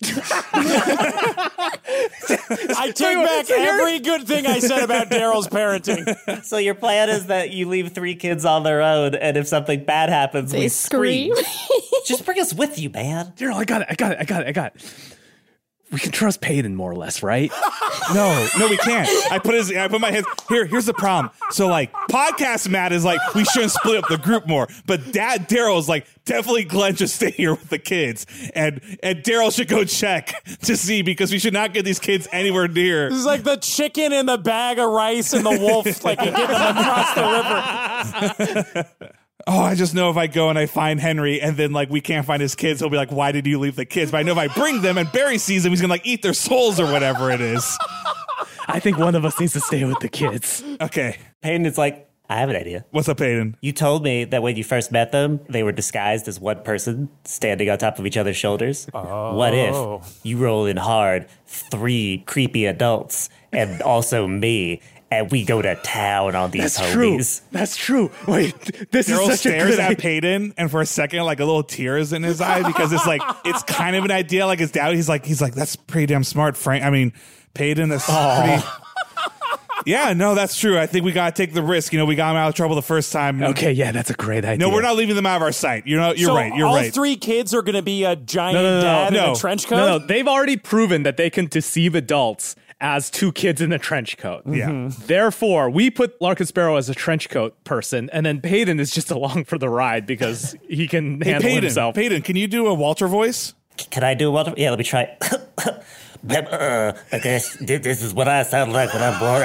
I take back every good thing I said about Daryl's parenting. So your plan is that you leave 3 kids on their own, and if something bad happens, They we scream. Just bring us with you, man. Daryl, I got it. We can trust Peyton more or less, right? No, we can't. I put my hands here's the problem. So like podcast Matt is like, we shouldn't split up the group more. But Dad Daryl is like, definitely Glenn should stay here with the kids. And Daryl should go check to see, because we should not get these kids anywhere near. This is like the chicken in the bag of rice and the wolf, like you get them across the river. Oh, I just know if I go and I find Henry and then like we can't find his kids, he'll be like, why did you leave the kids? But I know if I bring them and Barry sees them, he's gonna like eat their souls or whatever it is. I think one of us needs to stay with the kids. Okay. Peyton is like, I have an idea. What's up, Peyton? You told me that when you first met them, they were disguised as one person standing on top of each other's shoulders. Oh. What if you roll in hard 3 creepy adults and also me, and we go to town on these homies? That's true. Wait, this Daryl is such a stares good at idea. Peyton, and for a second, like a little tears in his eye, because it's like it's kind of an idea. Like his dad, he's like that's pretty damn smart, Frank. I mean, Peyton, that's pretty. Yeah, no, that's true. I think we gotta take the risk. You know, we got him out of trouble the first time. Okay, yeah, that's a great idea. No, we're not leaving them out of our sight. You're right. You're all right. 3 kids are going to be a giant dad in a trench coat? No, they've already proven that they can deceive adults as 2 kids in a trench coat. Yeah. Therefore, we put Larkin Sparrow as a trench coat person, and then Peyton is just along for the ride because he can handle himself. Peyton, can you do a Walter voice? Can I do a Walter? Yeah, let me try. I guess this is what I sound like when I'm born.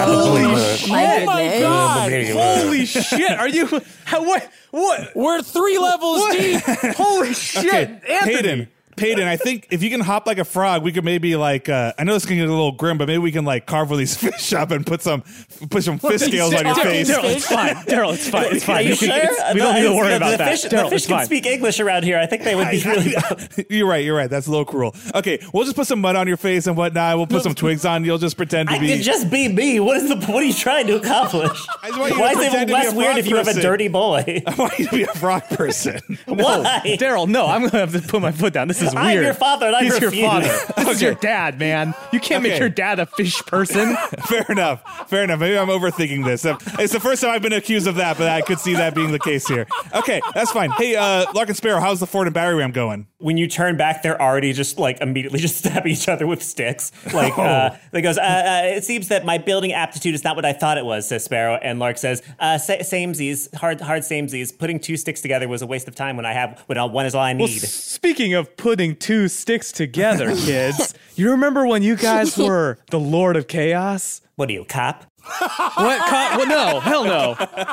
My goodness. Holy shit! Are you? What? We're 3 levels deep. Holy shit! Anthony. Peyton, I think if you can hop like a frog, we could maybe like I know this can get a little grim, but maybe we can like carve one of these fish up and put some fish scales on your face. Daryl, it's fine. Daryl, it's fine. It's fine. Are you sure? We don't need to worry about that. The Daryl, fish it's can fine. speak English around here. I think they would be really. You're right. That's a little cruel. Okay, we'll just put some mud on your face and whatnot. We'll put some twigs on. You'll just pretend to be. I could just be me. What are you trying to accomplish? Why is it less weird if you have a dirty boy? I want you to be a frog person. Why? Daryl, no, I'm gonna have to put my foot down. This is weird. I'm your father. I He's refuse. your father. This is your dad, man. You can't make your dad a fish person. Fair enough. Maybe I'm overthinking this. It's the first time I've been accused of that, but I could see that being the case here. Okay, that's fine. Hey, Larkin Sparrow, how's the Ford and Battery Ram going? When you turn back, they're already just like immediately just stabbing each other with sticks. Like, they goes, it seems that my building aptitude is not what I thought it was, says Sparrow. And Lark says, samesies, hard samesies. Putting 2 sticks together was a waste of time when one is all I need. Well, speaking of putting 2 sticks together, kids, you remember when you guys were the Lord of Chaos? What are you, cop? What cop? Well, no, hell no.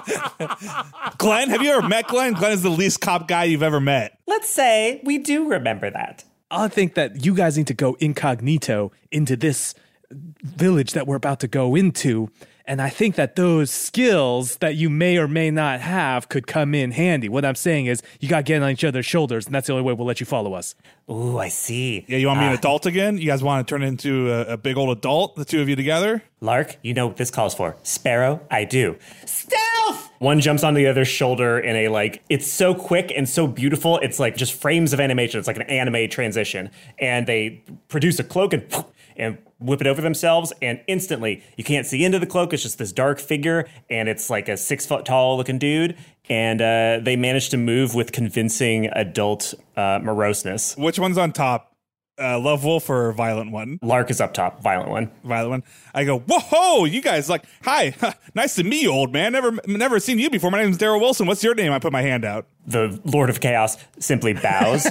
Glenn, have you ever met Glenn? Glenn is the least cop guy you've ever met. Let's say we do remember that. I think that you guys need to go incognito into this village that we're about to go into. And I think that those skills that you may or may not have could come in handy. What I'm saying is you got to get on each other's shoulders, and that's the only way we'll let you follow us. Ooh, I see. Yeah, you want me an adult again? You guys want to turn into a big old adult, the 2 of you together? Lark, you know what this calls for. Sparrow, I do. Stealth! One jumps on the other's shoulder in a it's so quick and so beautiful. It's like just frames of animation. It's like an anime transition. And they produce a cloak and whip it over themselves, and instantly you can't see into the cloak. It's just this dark figure, and it's like a 6 foot tall looking dude. And they managed to move with convincing adult moroseness. Which one's on top? Love Wolf or Violent One? Lark is up top. Violent One. Violent One. I go, whoa, you guys hi, nice to meet you, old man. Never seen you before. My name's Daryl Wilson. What's your name? I put my hand out. The Lord of Chaos simply bows.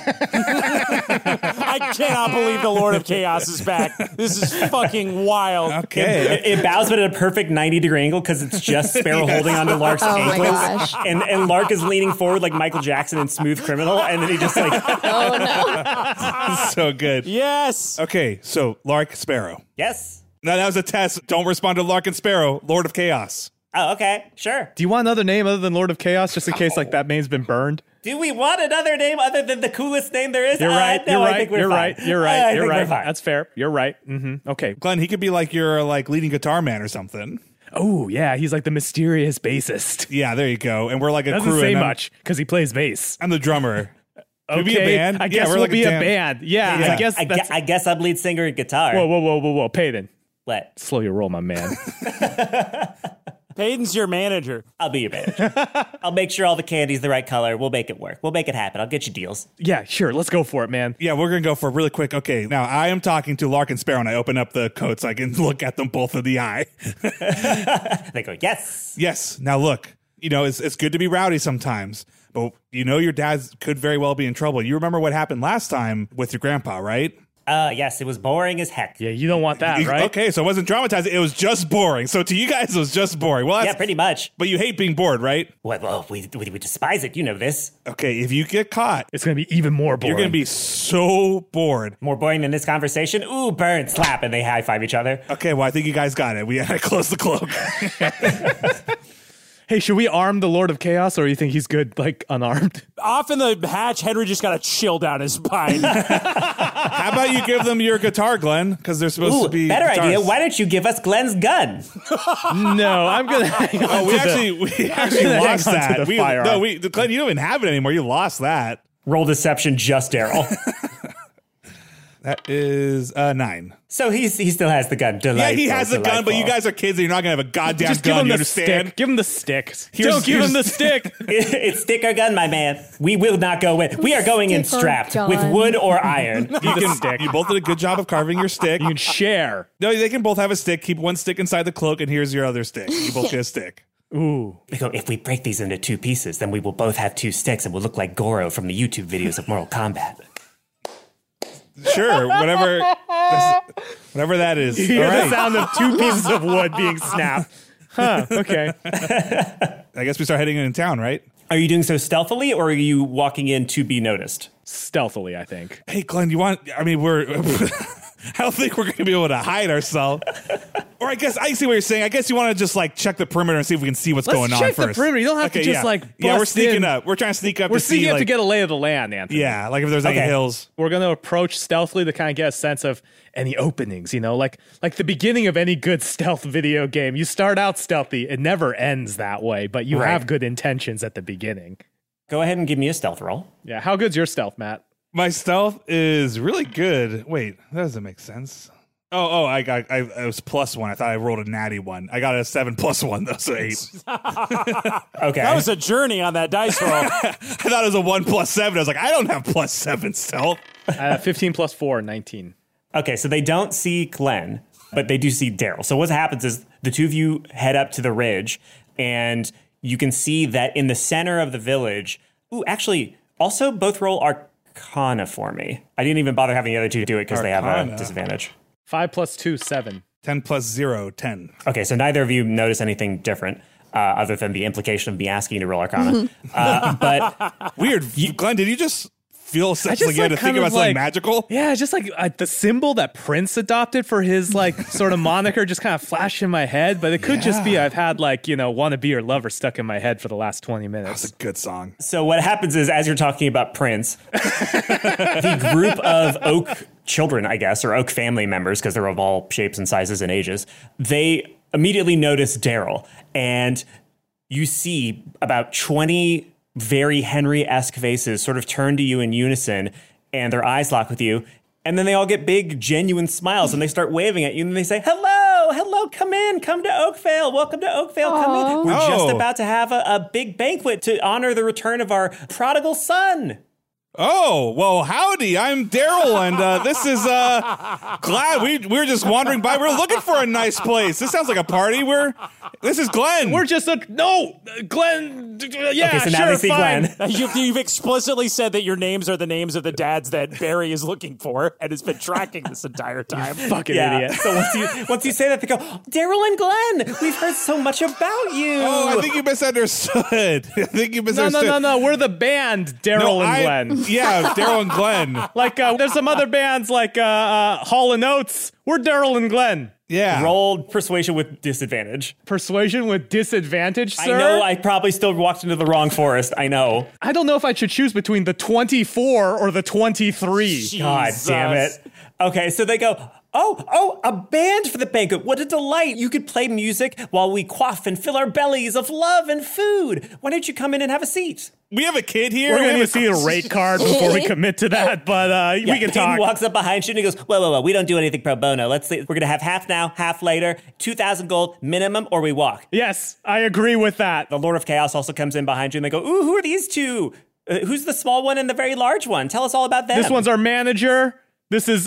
I cannot believe the Lord of Chaos is back. This is fucking wild. Okay. It bows, but at a perfect 90-degree angle because it's just Sparrow holding onto Lark's ankles. And Lark is leaning forward like Michael Jackson in Smooth Criminal, and then he just Oh, no. So good. Yes. Okay, so Lark Sparrow. Yes. No, that was a test. Don't respond to Lark and Sparrow, Lord of Chaos. Oh, okay. Sure. Do you want another name other than Lord of Chaos, just in case that name's been burned? Do we want another name other than the coolest name there is? You're right. You're right. We're fine. That's fair. You're right. Mm-hmm. Okay. Glenn, he could be like your leading guitar man or something. Oh, yeah. He's like the mysterious bassist. Yeah, there you go. And we're like a Doesn't crew. say much because he plays bass. I'm the drummer. Okay, be a band? I guess we're we'll like be a damn- band. Yeah, Yeah. I guess I'm lead singer and guitar. Whoa, Peyton. What? Slow your roll, my man. Peyton's your manager. I'll be your manager. I'll make sure all the candy's the right color. We'll make it work. We'll make it happen. I'll get you deals. Yeah, sure. Let's go for it, man. Yeah, we're going to go for really quick. Okay, now I am talking to Lark and Sparrow, and I open up the coat so I can look at them both in the eye. They go, yes. Yes. Now look, it's good to be rowdy sometimes, but your dad could very well be in trouble. You remember what happened last time with your grandpa, right? Yes, it was boring as heck. Yeah, you don't want that, right? Okay, so it wasn't traumatizing. It was just boring. So to you guys, it was just boring. Well, yeah, pretty much. But you hate being bored, right? Well, we despise it. You know this. Okay, if you get caught, it's going to be even more boring. You're going to be so bored. More boring than this conversation? Ooh, burn, slap, and they high-five each other. Okay, well, I think you guys got it. We had to close the cloak. Hey, should we arm the Lord of Chaos, or you think he's good, unarmed? Off in the hatch, Henry just got a chill down his spine. How about you give them your guitar, Glenn? Because they're supposed to be better guitars. idea. Why don't you give us Glenn's gun? No, I'm going to hang on we actually lost that. Glenn, you don't even have it anymore. You lost that. Roll deception, just Daryl. That is 9. So he still has the gun. Yeah, he has the gun, but you guys are kids and you're not going to have a goddamn Just gun. Give him You the understand? Stick. Give him the stick. Don't give him the stick. It's stick or gun, my man. We will not go in. We are going in strapped with wood or iron. You both did a good job of carving your stick. You can share. No, they can both have a stick. Keep one stick inside the cloak, and here's your other stick. You both get a stick. Ooh. They go, if we break these into 2 pieces, then we will both have 2 sticks and we'll look like Goro from the YouTube videos of Mortal Kombat. Sure, whatever that is. You hear the sound of 2 pieces of wood being snapped. Huh, okay. I guess we start heading into town, right? Are you doing so stealthily, or are you walking in to be noticed? Stealthily, I think. Hey, Glenn, I don't think we're going to be able to hide ourselves. Or I guess I see what you're saying. I guess you want to just check the perimeter and see if we can see what's going on first. Let's check the perimeter. You don't have to just Yeah, we're sneaking up. We're trying to sneak up. We're sneaking up to get a lay of the land, Anthony. Yeah, like if there's any hills. We're going to approach stealthily to kind of get a sense of any openings, like the beginning of any good stealth video game. You start out stealthy. It never ends that way, but you have good intentions at the beginning. Go ahead and give me a stealth roll. Yeah, how good's your stealth, Matt? My stealth is really good. Wait, that doesn't make sense. I was +1. I thought I rolled a natty 1. I got a 7 + 1 though, so 8. Okay, that was a journey on that dice roll. I thought it was a 1 + 7. I was like, I don't have +7 stealth. 15 + 4, 19. Okay, so they don't see Glenn, but they do see Daryl. So what happens is the 2 of you head up to the ridge, and you can see that in the center of the village. Ooh, actually, also both roll Arcana for me. I didn't even bother having the other 2 do it because they have a disadvantage. 5 + 2, 7. 10 + 0, 10. Okay, so neither of you notice anything different other than the implication of me asking you to roll Arcana. But weird. Glenn, did you just feel like you had to think about something magical? Yeah, just the symbol that Prince adopted for his sort of moniker just kind of flashed in my head. But it could just be I've had "Wanna Be Your Lover" stuck in my head for the last 20 minutes. That's a good song. So what happens is, as you're talking about Prince, the group of Oak children, I guess, or Oak family members, because they're of all shapes and sizes and ages, they immediately notice Daryl, and you see about 20 very Henry-esque faces sort of turn to you in unison, and their eyes lock with you, and then they all get big, genuine smiles, and they start waving at you, and they say, hello, come in, come to Oakvale, welcome to Oakvale, come in. We're just about to have a big banquet to honor the return of our prodigal son. Oh, well, howdy. I'm Daryl, and this is glad we're just wandering by. We're looking for a nice place. This sounds like a party. This is Glenn. We're just Glenn. Yeah, okay, so now they see fine. Glenn. You've explicitly said that your names are the names of the dads that Barry is looking for and has been tracking this entire time. Fucking idiot. So once you say that, they go, Daryl and Glenn, we've heard so much about you. Oh, I think you misunderstood. No. We're the band, Daryl and Glenn. Yeah, Daryl and Glenn. There's some other bands like Hall & Oates. We're Daryl and Glenn. Yeah. Rolled persuasion with disadvantage. Persuasion with disadvantage, sir? I know I probably still walked into the wrong forest. I know. I don't know if I should choose between the 24 or the 23. God damn it. Okay, so they go, Oh, a band for the banquet. What a delight. You could play music while we quaff and fill our bellies of love and food. Why don't you come in and have a seat? We have a kid here. We're going to see a rate card before we commit to that, but we can talk. He walks up behind you and he goes, whoa, we don't do anything pro bono. Let's see. We're going to have half now, half later, 2,000 gold minimum, or we walk. Yes, I agree with that. The Lord of Chaos also comes in behind you and they go, ooh, who are these two? Who's the small one and the very large one? Tell us all about them. This one's our manager. This is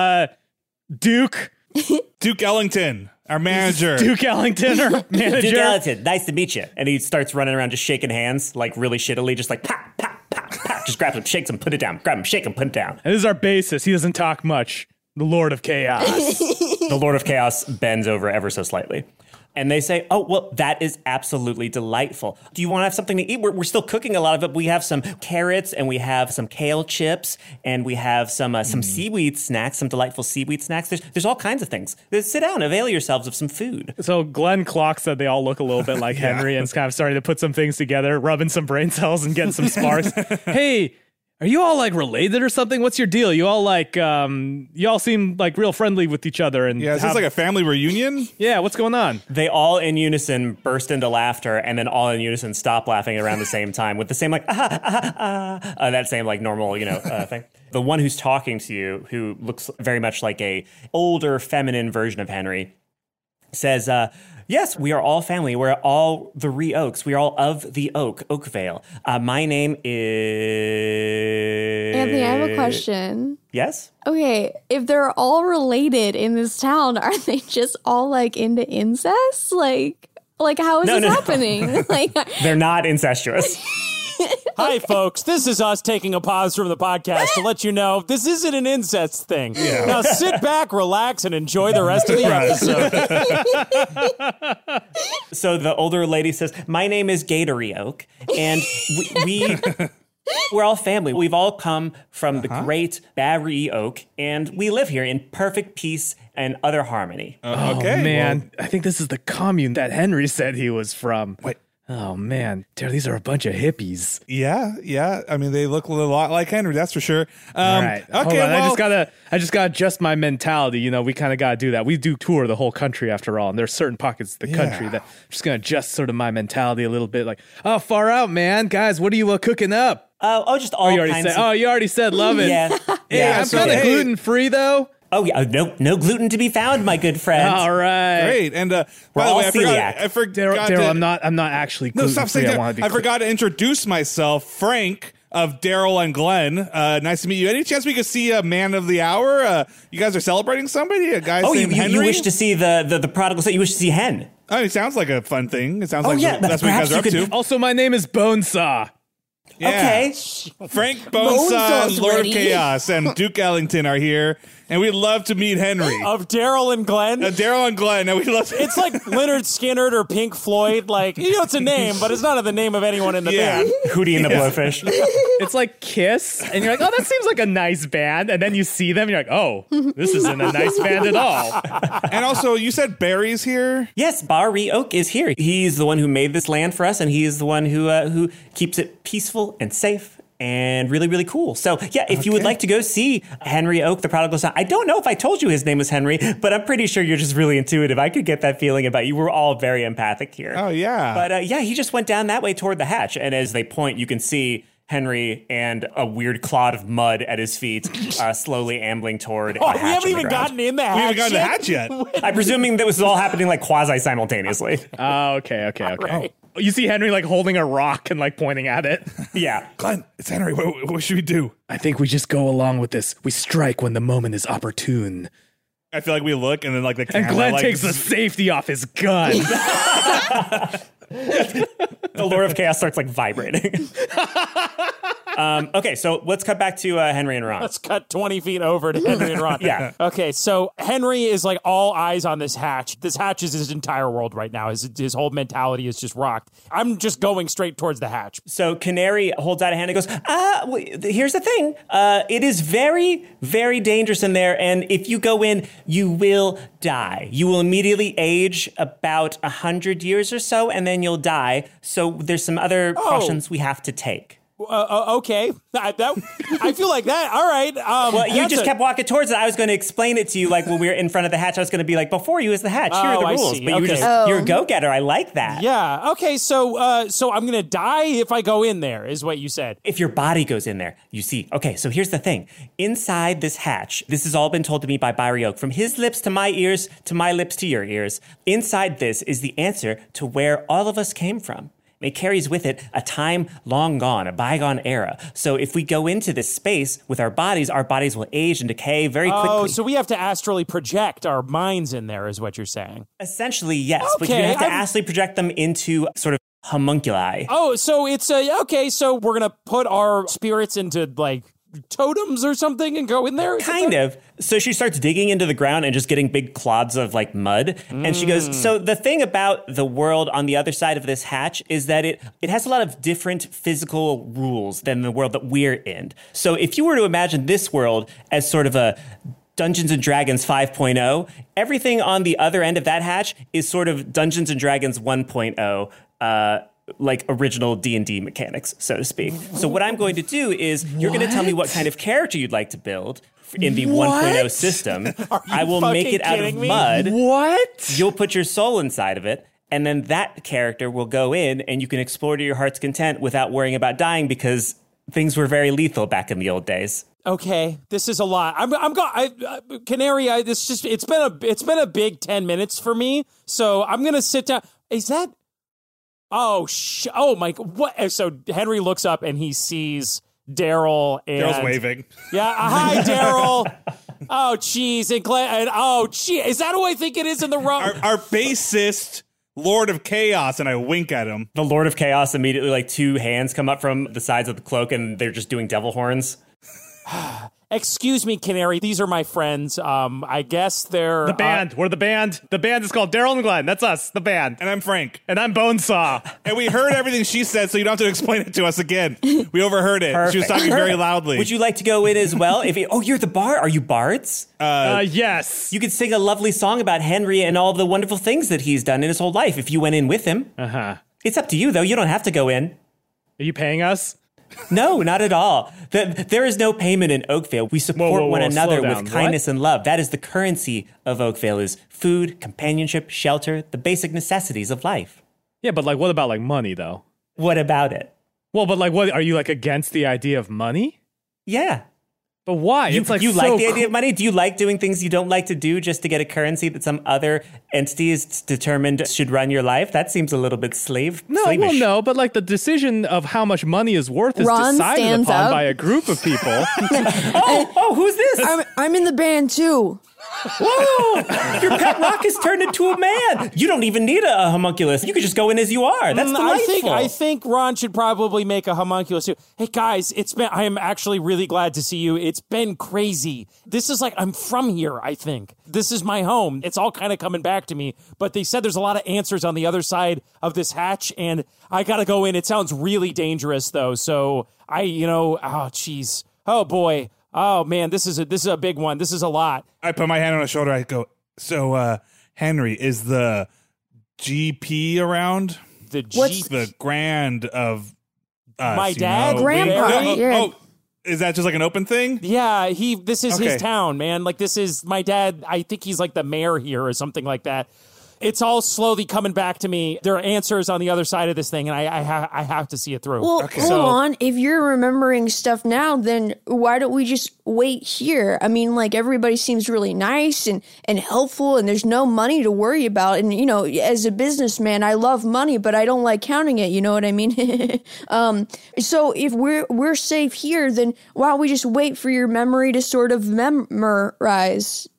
Duke. Duke Ellington, our manager. Duke Ellington, our manager. Duke Ellington, nice to meet you. And he starts running around just shaking hands, like really shittily, just like pop, pop, pop, pop. Just grabs him, shakes him, put it down. Grab him, shake him, put it down. And this is our bassist. He doesn't talk much. The Lord of Chaos. The Lord of Chaos bends over ever so slightly. And they say, oh, well, that is absolutely delightful. Do you want to have something to eat? We're still cooking a lot of it. We have some carrots and we have some kale chips and we have some seaweed snacks, some delightful seaweed snacks. There's all kinds of things. Sit down, avail yourselves of some food. So Glenn Clock said they all look a little bit like Henry and is kind of starting to put some things together, rubbing some brain cells and getting some sparks. Hey, are you all like related or something? What's your deal? You all like, you all seem like real friendly with each other. And is this like a family reunion? Yeah, what's going on? They all in unison burst into laughter and then all in unison stop laughing around the same time with the same like, that same like normal, thing. The one who's talking to you, who looks very much like a older feminine version of Henry, says, yes, we are all family. We're all the Re-Oaks. We are all of the Oakvale. My name is... Anthony, I have a question. Yes? Okay, if they're all related in this town, are they just all like into incest? Like how is this happening? Like, they're not incestuous. Hi, folks. This is us taking a pause from the podcast to let you know this isn't an incest thing. Yeah. Now sit back, relax, and enjoy the rest of the episode. So the older lady says, my name is Gatory Oak, and we're all family. We've all come from the great Barry Oak, and we live here in perfect peace and utter harmony. Okay, man. Well, I think this is the commune that Henry said he was from. Wait. Oh, man. Dude, these are a bunch of hippies. Yeah. I mean, they look a lot like Henry, that's for sure. All right. Okay, well, I just gotta adjust my mentality. We kind of got to do that. We do tour the whole country after all, and there's certain pockets of the country that I'm just going to adjust sort of my mentality a little bit. Like, oh, far out, man. Guys, what are you cooking up? Just all kinds of... you already said love it. Yeah. Hey, I'm kind of gluten-free, though. Oh, yeah. No gluten to be found, my good friend. All right. Great. And we're all celiac. I forgot Daryl, I'm not actually gluten-free. No, stop saying that. I forgot to introduce myself. Frank of Daryl and Glenn. Nice to meet you. Any chance we could see a man of the hour? You guys are celebrating somebody? A guy named Henry? You wish to see the prodigal son? You wish to see Hen? Oh, it sounds like a fun thing. It sounds like that's what you guys are up to. Also, my name is Bonesaw. Yeah. Okay. Frank Bonesaw, Lord of Chaos, and Duke Ellington are here. And we'd love to meet Henry. Of Daryl and Glenn? Daryl and Glenn. And we'd love to... It's like Lynyrd Skynyrd or Pink Floyd. Like, it's a name, but it's not the name of anyone in the band. Hootie and the Blowfish. It's like Kiss. And you're like, oh, that seems like a nice band. And then you see them, and you're like, oh, this isn't a nice band at all. And also, you said Barry's here? Yes, Barry Oak is here. He's the one who made this land for us, and he is the one who keeps it peaceful and safe. And really, really cool. So, yeah, if you would like to go see Henry Oak, the prodigal son, I don't know if I told you his name was Henry, but I'm pretty sure you're just really intuitive. I could get that feeling about you. We're all very empathic here. Oh, yeah. But, he just went down that way toward the hatch. And as they point, you can see Henry and a weird clod of mud at his feet slowly ambling toward a hatch. We haven't even gotten in the hatch. We haven't gotten the hatch yet. I'm presuming that was all happening like quasi-simultaneously. Oh, okay. Right. You see Henry like holding a rock and like pointing at it. Yeah. Glenn, it's Henry. What should we do? I think we just go along with this. We strike when the moment is opportune. I feel like we look and then like the camera... And Glenn takes the safety off his gun. The Lord of Chaos starts like vibrating. Okay, so let's cut back to Henry and Ron. Let's cut 20 feet over to Henry and Ron. Yeah. Okay, so Henry is like all eyes on this hatch. This hatch is his entire world right now. His whole mentality is just rocked. I'm just going straight towards the hatch. So Canary holds out a hand and goes, here's the thing. It is very, very dangerous in there. And if you go in, you will die. You will immediately age about 100 years or so, and then you'll die. So there's some other precautions we have to take. Okay. I feel like that. All right. Well, you just kept walking towards it. I was going to explain it to you, like when we were in front of the hatch. I was going to be like, before you is the hatch. Here are the rules. But you were just you're a go-getter. I like that. Yeah. Okay. So I'm going to die if I go in there, is what you said. If your body goes in there, you see. Okay. So here's the thing. Inside this hatch, this has all been told to me by Byrie Oak, from his lips to my ears, to my lips to your ears. Inside this is the answer to where all of us came from. It carries with it a time long gone, a bygone era. So if we go into this space with our bodies will age and decay very quickly. Oh, so we have to astrally project our minds in there, is what you're saying. Essentially, yes. Okay, but you have to astrally project them into sort of homunculi. Oh, so it's okay, so we're going to put our spirits into, like, totems or something and go in there? Kind of. So she starts digging into the ground and just getting big clods of like mud. And she goes, so the thing about the world on the other side of this hatch is that it has a lot of different physical rules than the world that we're in. So if you were to imagine this world as sort of a Dungeons & Dragons 5.0, everything on the other end of that hatch is sort of Dungeons & Dragons 1.0, like original D&D mechanics, so to speak. So what I'm going to do is you're going to tell me what kind of character you'd like to build in the 1.0 system. I will make it out of mud. What? You'll put your soul inside of it, and then that character will go in, and you can explore to your heart's content without worrying about dying because things were very lethal back in the old days. Okay, this is a lot. Canary. It's been a big 10 minutes for me. So I'm gonna sit down. Is that? Oh my! What? So Henry looks up and he sees Daryl. Daryl's waving. Yeah. Hi, Daryl. Oh, jeez. And oh, gee. Is that who I think it is in the room? Our bassist, Lord of Chaos, and I wink at him. The Lord of Chaos immediately, like, two hands come up from the sides of the cloak, and they're just doing devil horns. Excuse me, Canary. These are my friends. I guess they're... The band. We're the band. The band is called Daryl and Glenn. That's us, the band. And I'm Frank. And I'm Bonesaw. And we heard everything she said, so you don't have to explain it to us again. We overheard it. Perfect. She was talking very loudly. Would you like to go in as well? You're the bard. Are you bards? Yes. You could sing a lovely song about Henry and all the wonderful things that he's done in his whole life if you went in with him. Uh-huh. It's up to you, though. You don't have to go in. Are you paying us? No, not at all. There is no payment in Oakvale. We support one another with kindness and love. That is the currency of Oakvale, is food, companionship, shelter, the basic necessities of life. Yeah, but like, what about like money, though? What about it? Well, but like, what are you like against the idea of money? Yeah. But why? You like the idea of money? Do you like doing things you don't like to do just to get a currency that some other entity is determined should run your life? That seems a little bit slavish. Well, no, but like the decision of how much money is worth is decided upon by a group of people. Who's this? I'm in the band too. Whoa! Your pet rock has turned into a man. You don't even need a homunculus. You could just go in as you are. That's delightful. I think Ron should probably make a homunculus too. Hey guys, I am actually really glad to see you. It's been crazy. This is like, I'm from here, I think. This is my home. It's all kind of coming back to me. But they said there's a lot of answers on the other side of this hatch, and I gotta go in. It sounds really dangerous though. So oh jeez. Oh boy. Oh man, this is a big one. This is a lot. I put my hand on his shoulder. I go, so Henry, is the GP around? The grand of my dad? Grandpa. Is that just like an open thing? Yeah, this is his town, man. Like, this is my dad. I think he's like the mayor here or something like that. It's all slowly coming back to me. There are answers on the other side of this thing, and I have to see it through. Well, hold on. If you're remembering stuff now, then why don't we just wait here? I mean, like, everybody seems really nice and helpful, and there's no money to worry about. And, as a businessman, I love money, but I don't like counting it. You know what I mean? So if we're safe here, then why don't we just wait for your memory to sort of memorize?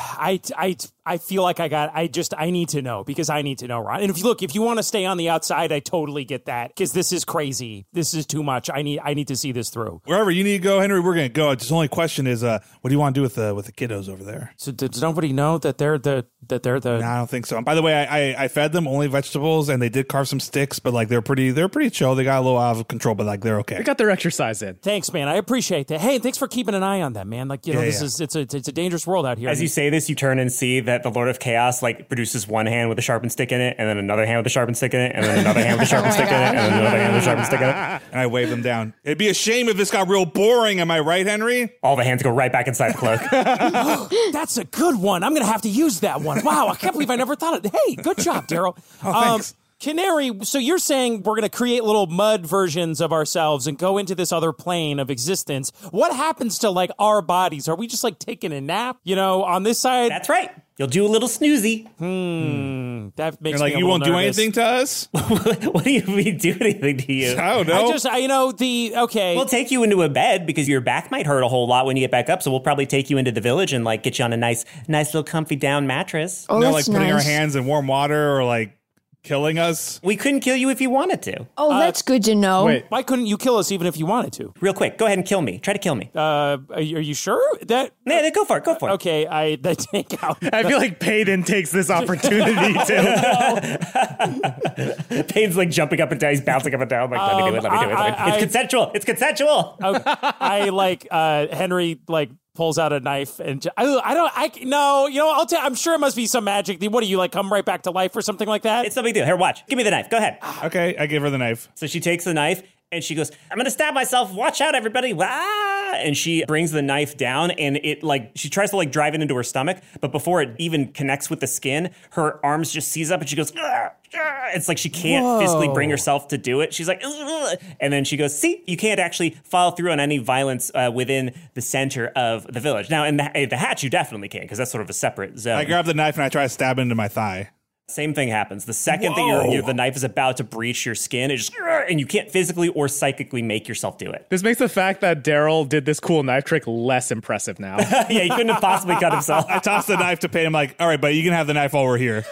I feel like I need to know, because I need to know, Ron. And if you want to stay on the outside, I totally get that, because this is crazy. This is too much. I need to see this through. Wherever you need to go, Henry, we're going to go. The only question is, what do you want to do with the kiddos over there? So does nobody know that they're the? No, I don't think so. And by the way, I fed them only vegetables, and they did carve some sticks, but like they're pretty chill. They got a little out of control, but like they're okay. They got their exercise in. Thanks, man. I appreciate that. Hey, thanks for keeping an eye on them, man. Like, it's a dangerous world out here. As you say this, you turn and see that that the Lord of Chaos like produces one hand with a sharpened stick in it, and then another hand with a sharpened stick in it, and then another hand with a sharpened stick in it, and then another hand with a sharpened stick in it. And I wave them down. It'd be a shame if this got real boring. Am I right, Henry? All the hands go right back inside the cloak. That's a good one. I'm going to have to use that one. Wow, I can't believe I never thought of it. Hey, good job, Daryl. Thanks. Canary, so you're saying we're going to create little mud versions of ourselves and go into this other plane of existence. What happens to, like, our bodies? Are we just, like, taking a nap, on this side? That's right. You'll do a little snoozy. That makes You're me a you won't little do nervous. anything to us? What do you mean do anything to you? I don't know. Okay. We'll take you into a bed because your back might hurt a whole lot when you get back up. So we'll probably take you into the village and like get you on a nice little comfy down mattress. Oh, like that's putting our nice. hands in warm water or like killing us. We couldn't kill you if you wanted to. Oh, that's good to know. Wait. Why couldn't you kill us even if you wanted to? Real quick, go ahead and kill me. Try to kill me. Are you sure? Yeah, go for it. Go for it. Okay, I take out. I feel like Payton takes this opportunity to. Payne's like jumping up and down. He's bouncing up and down. Like, let me do it. It's consensual. It's consensual. I like Henry like pulls out a knife and I'm sure it must be some magic. What do you like come right back to life or something like that? It's no big deal. Here, watch. Give me the knife. Go ahead. Okay, I give her the knife. So she takes the knife and she goes, I'm going to stab myself. Watch out, everybody. And she brings the knife down and it like, she tries to like drive it into her stomach. But before it even connects with the skin, her arms just seize up and she goes, "Ugh." It's like she can't physically bring herself to do it. She's like, "Ugh." And then she goes, see, you can't actually follow through on any violence within the center of the village. Now, in the hatch, you definitely can because that's sort of a separate zone. I grab the knife and I try to stab it into my thigh. Same thing happens. The second that the knife is about to breach your skin, it just, and you can't physically or psychically make yourself do it. This makes the fact that Daryl did this cool knife trick less impressive now. Yeah, he couldn't have possibly cut himself. I toss the knife to Payne. I'm like, all right, but you can have the knife while we're here.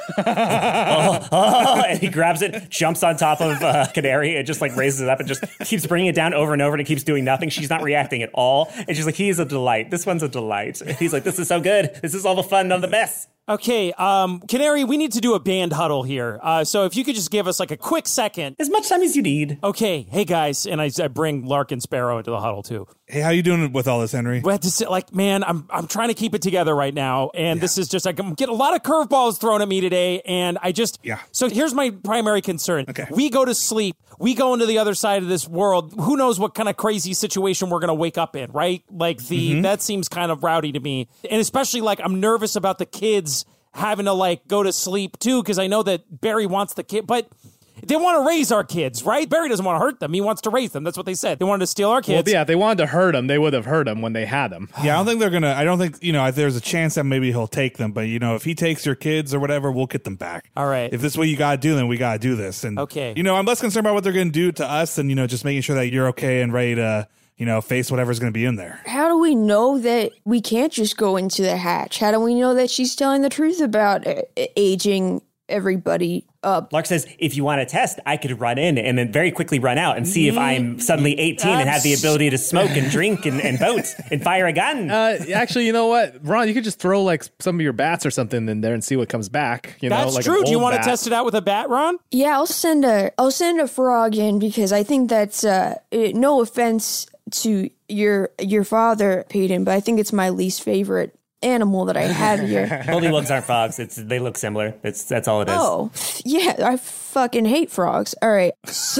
And he grabs it, jumps on top of Canary, and just like raises it up and just keeps bringing it down over and over, and it keeps doing nothing. She's not reacting at all. And she's like, he is a delight. This one's a delight. And he's like, this is so good. This is all the fun of the mess. Okay, Canary, we need to do a band huddle here. So if you could just give us like a quick second. As much time as you need. Okay, hey guys, and I bring Lark and Sparrow into the huddle too. Hey, how you doing with all this, Henry? We have to sit like, man, I'm trying to keep it together right now, and this is just, I'm getting a lot of curveballs thrown at me today, and I just, So here's my primary concern. Okay. We go to sleep, we go into the other side of this world, who knows what kind of crazy situation we're going to wake up in, right? Like that seems kind of rowdy to me, and especially like I'm nervous about the kids having to like go to sleep too, because I know that Barry wants the kid, but they want to raise our kids, right? Barry doesn't want to hurt them. He wants to raise them. That's what they said. They wanted to steal our kids. Well, yeah, if they wanted to hurt them, they would have hurt them when they had them. Yeah, I don't think they're gonna. I don't think there's a chance that maybe he'll take them, but if he takes your kids or whatever, we'll get them back. All right. If this is what you gotta do, then we gotta do this. And okay. I'm less concerned about what they're gonna do to us, and just making sure that you're okay and ready to face whatever's gonna be in there. How do we know that we can't just go into the hatch? How do we know that she's telling the truth about aging everybody up? Lark says, if you want to test, I could run in and then very quickly run out and see if I'm suddenly 18 and have the ability to smoke and drink and vote and fire a gun. Actually, you know what, Ron, you could just throw like some of your bats or something in there and see what comes back. That's like true. Do you want to test it out with a bat, Ron? Yeah, I'll send a frog in because I think that's no offense to your father, Payton, but I think it's my least favorite animal that I have here. Goldilocks aren't frogs. They look similar. That's all it is. Oh, yeah, I fucking hate frogs. All right, so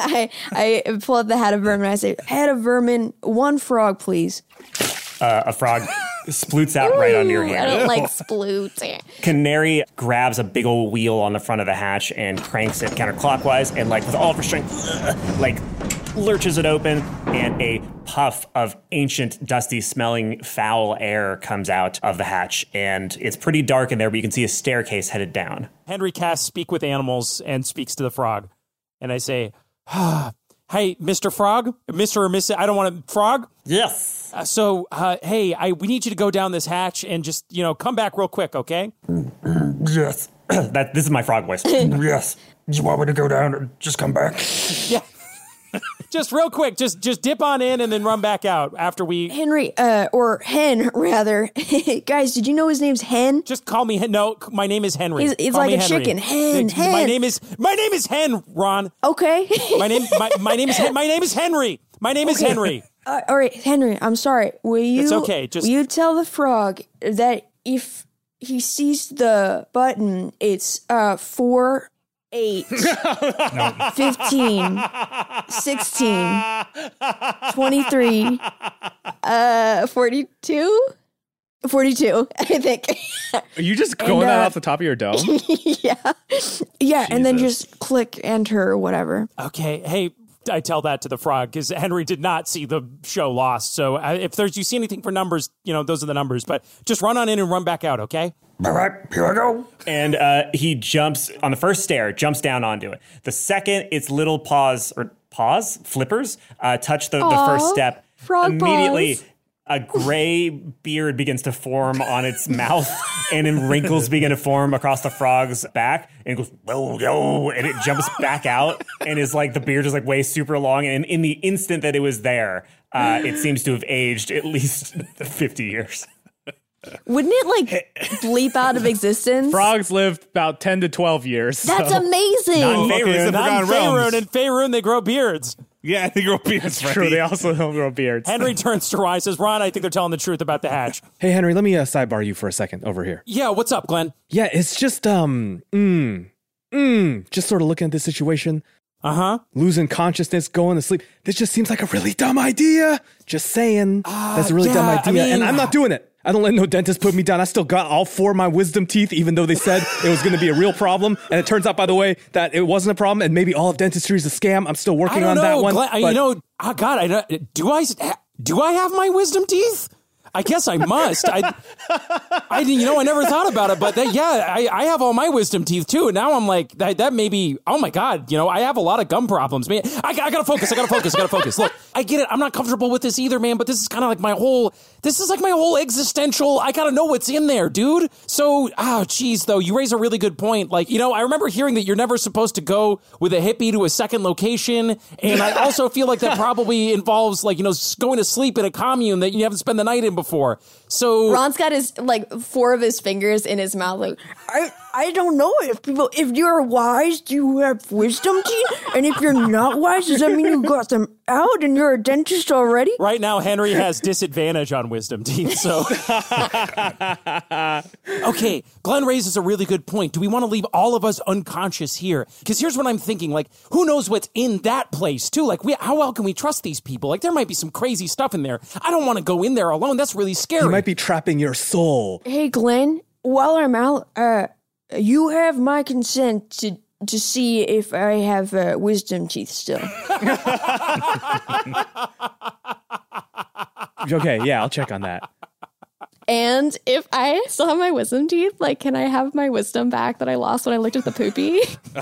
I pull out the hat of vermin and I say, hat of vermin, one frog, please. A frog sploots out right under your hand. I don't like sploot. Canary grabs a big old wheel on the front of the hatch and cranks it counterclockwise and with all of her strength, lurches it open, and a puff of ancient, dusty smelling foul air comes out of the hatch, and it's pretty dark in there, but you can see a staircase headed down. Henry casts Speak with Animals and speaks to the frog, and I say, hey, Mr. Frog, Mr. or Miss, I don't want to, Frog? Yes. Hey, we need you to go down this hatch and just, come back real quick, okay? Yes. This is my frog voice. Yes. You want me to go down and just come back? Yeah. Just real quick, just dip on in and then run back out after we... Henry, or Hen, rather. Guys, did you know his name's Hen? Just call me Hen. No, my name is Henry. It's call like a Henry. chicken. Hen. My name is Hen, Ron. Okay. my name is Henry. My name is Henry. All right, Henry, I'm sorry. It's okay. Will you tell the frog that if he sees the button. It's 4, 8, 15, 16, 23, 42? 42, I think. Are you just going that off the top of your dome? Yeah. Yeah, and then just click enter or whatever. Okay, hey, I tell that to the frog because Henry did not see the show Lost. So if you see anything for numbers, those are the numbers. But just run on in and run back out, okay? All right, here I go. And he jumps on the first stair, jumps down onto it. The second its little flippers, touch the first step. Frog immediately. Paws. A gray beard begins to form on its mouth, and then wrinkles begin to form across the frog's back, and it goes, yo, and it jumps back out, and is like, the beard is like way super long, and in the instant that it was there, it seems to have aged at least 50 years. Wouldn't it bleep out of existence? Frogs live about 10 to 12 years. That's amazing. Not in Faerun. In Faerun, they grow beards. Yeah, they grow beards. That's true. They also don't grow beards. Henry turns to Ron and says, Ron, I think they're telling the truth about the hatch. Hey, Henry, let me sidebar you for a second over here. Yeah, what's up, Glenn? Yeah, it's just, just sort of looking at this situation. Losing consciousness, going to sleep. This just seems like a really dumb idea. Just saying. That's a really dumb idea. And I'm not doing it. I don't let no dentist put me down. I still got all 4 of my wisdom teeth, even though they said it was going to be a real problem. And it turns out, by the way, that it wasn't a problem. And maybe all of dentistry is a scam. I'm still working on that one. Glenn, do I have my wisdom teeth? I guess I must. I never thought about it, but I have all my wisdom teeth too. And now I'm like, that may be, oh my God, I have a lot of gum problems, man. I gotta focus. Look, I get it. I'm not comfortable with this either, man, but this is kind of like my whole existential, I gotta know what's in there, dude. So, though, you raise a really good point. Like, I remember hearing that you're never supposed to go with a hippie to a second location. And I also feel like that probably involves going to sleep in a commune that you haven't spent the night in before. So Ron's got his 4 of his fingers in his mouth. Like, I don't know if you're wise, do you have wisdom teeth? And if you're not wise, does that mean you got them out and you're a dentist already? Right now, Henry has disadvantage on wisdom teeth. So okay, Glenn raises a really good point. Do we want to leave all of us unconscious here? Because here's what I'm thinking. Like, who knows what's in that place too? Like, how well can we trust these people? Like, there might be some crazy stuff in there. I don't want to go in there alone. That's really scary. You might be trapping your soul. Hey, Glenn, while I'm out, you have my consent to see if I have wisdom teeth still. Okay, yeah, I'll check on that. And if I still have my wisdom teeth, can I have my wisdom back that I lost when I looked at the poopy? Wow.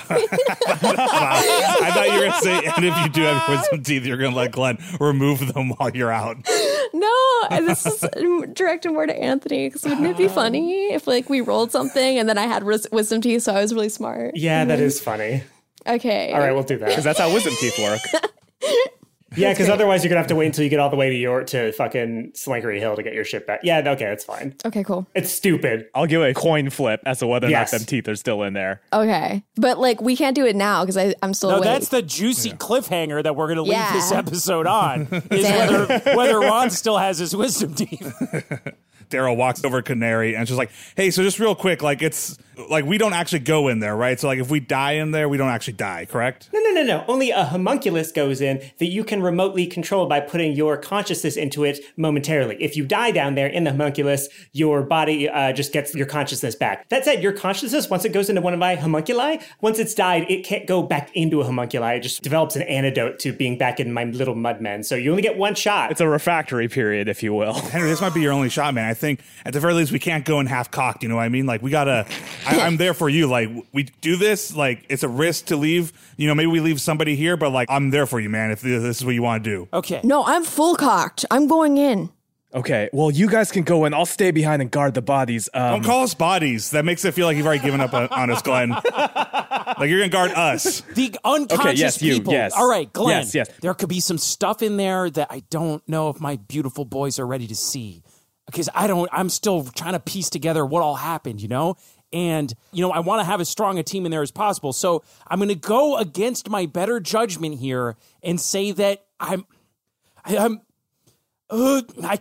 I thought you were going to say, and if you do have wisdom teeth, you're going to let Glenn remove them while you're out. No, this is directed more to Anthony, because wouldn't it be funny if we rolled something and then I had wisdom teeth, so I was really smart? Yeah, that is funny. Okay. All right, we'll do that. Because that's how wisdom teeth work. Yeah, because otherwise you're going to have to wait until you get all the way to fucking Slinkery Hill to get your shit back. Yeah, okay, that's fine. Okay, cool. It's stupid. I'll give it a coin flip as to whether or not them teeth are still in there. Okay. But, we can't do it now because I'm still awake. That's the juicy cliffhanger that we're going to leave this episode on, is whether Ron still has his wisdom teeth. Daryl walks over to Canary and she's like, hey, so just real quick, it's we don't actually go in there, right? So if we die in there, we don't actually die, correct? No. Only a homunculus goes in that you can remotely control by putting your consciousness into it momentarily. If you die down there in the homunculus, your body just gets your consciousness back. That said, your consciousness, once it goes into one of my homunculi, once it's died, it can't go back into a homunculi. It just develops an antidote to being back in my little mudmen. So you only get one shot. It's a refractory period, if you will. Henry, this might be your only shot, man. I think at the very least we can't go in half cocked, you know what I mean? We gotta I'm there for you. We do this, it's a risk to leave. Maybe we leave somebody here, but I'm there for you, man, if this is what you want to do. Okay. No, I'm full cocked. I'm going in. Okay, well, you guys can go in. I'll stay behind and guard the bodies. Don't call us bodies. That makes it feel like you've already given up on us, Glenn. You're going to guard us. The unconscious people. Yes. All right, Glenn. Yes. There could be some stuff in there that I don't know if my beautiful boys are ready to see. Because I'm still trying to piece together what all happened, And, I want to have as strong a team in there as possible. So I'm going to go against my better judgment here and say that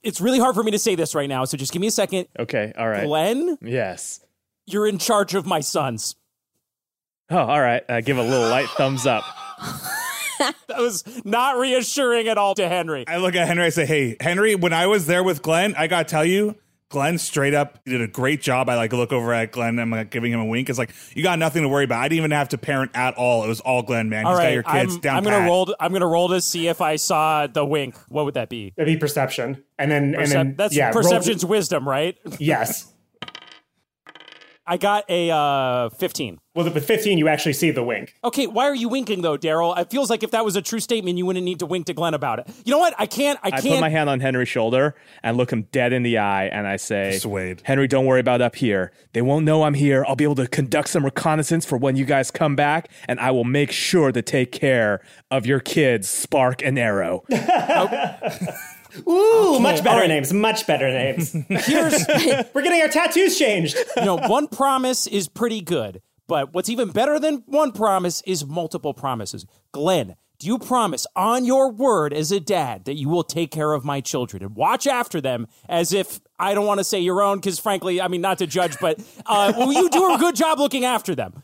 It's really hard for me to say this right now, so just give me a second. Okay, all right. Glenn? Yes. You're in charge of my sons. Oh, all right. Give a little light thumbs up. That was not reassuring at all to Henry. I look at Henry, I say, hey, Henry, when I was there with Glenn, I got to tell you, Glenn straight up did a great job. I look over at Glenn, I'm giving him a wink. It's like, you got nothing to worry about. I didn't even have to parent at all. It was all Glenn, man. He's got your kids down I'm gonna roll to see if I saw the wink. What would that be? That'd be perception. And then that's perception's wisdom, right? Yes. I got a 15. Well, with 15, you actually see the wink. Okay, why are you winking, though, Daryl? It feels like if that was a true statement, you wouldn't need to wink to Glenn about it. You know what? I can't. I put my hand on Henry's shoulder and look him dead in the eye, and I say, Persuade. Henry, don't worry about up here. They won't know I'm here. I'll be able to conduct some reconnaissance for when you guys come back, and I will make sure to take care of your kids, Spark and Arrow. Ooh, okay, much better names. Much better names. We're getting our tattoos changed. One promise is pretty good, but what's even better than one promise is multiple promises. Glenn, do you promise on your word as a dad that you will take care of my children and watch after them as if, I don't want to say your own, because frankly, I mean, not to judge, but will you do a good job looking after them?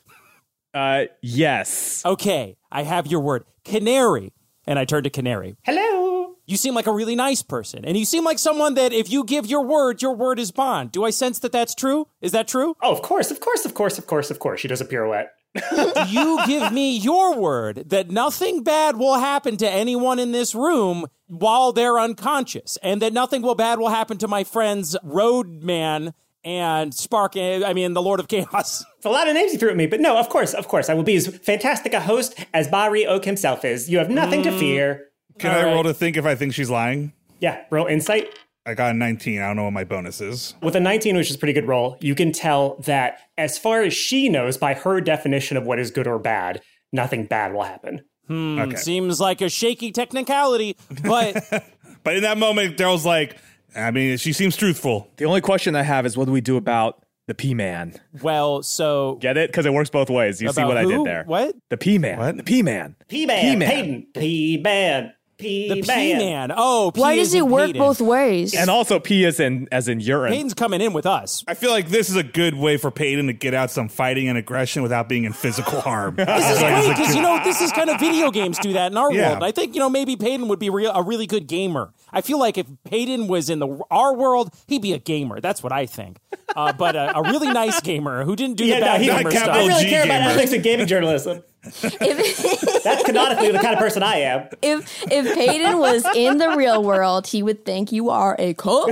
Yes. Okay, I have your word. Canary. And I turn to Canary. Hello. You seem like a really nice person, and you seem like someone that if you give your word is bond. Do I sense that that's true? Is that true? Oh, of course. She does a pirouette. You give me your word that nothing bad will happen to anyone in this room while they're unconscious, and that nothing bad will happen to my friends Roadman and Spark, the Lord of Chaos. It's a lot of names you threw at me, but no, of course. I will be as fantastic a host as Barry Oak himself is. You have nothing to fear. Can I roll to think if I think she's lying? Yeah, roll insight. I got a 19. I don't know what my bonus is. With a 19, which is a pretty good roll, you can tell that as far as she knows, by her definition of what is good or bad, nothing bad will happen. Okay. Seems like a shaky technicality, but... But in that moment, Daryl's like, she seems truthful. The only question I have is what do we do about the P-Man? Well, so... Get it? Because it works both ways. You see what who? I did there. What? The P-Man. What? The P-Man. P-Man. Peyton. P-Man. The P-Man. Oh, P why does it work Peyton. both ways? And also P as in urine. Peyton's coming in with us. I feel like this is a good way for Peyton to get out some fighting and aggression without being in physical harm. This is great because, this is kind of video games do that in our world. I think, maybe Peyton would be a really good gamer. I feel like if Peyton was in our world, he'd be a gamer. That's what I think. But a really nice gamer who didn't do the bad gamer stuff. I really care about ethics and gaming journalism. That's canonically the kind of person I am. If Peyton was in the real world, he would think you are a cook.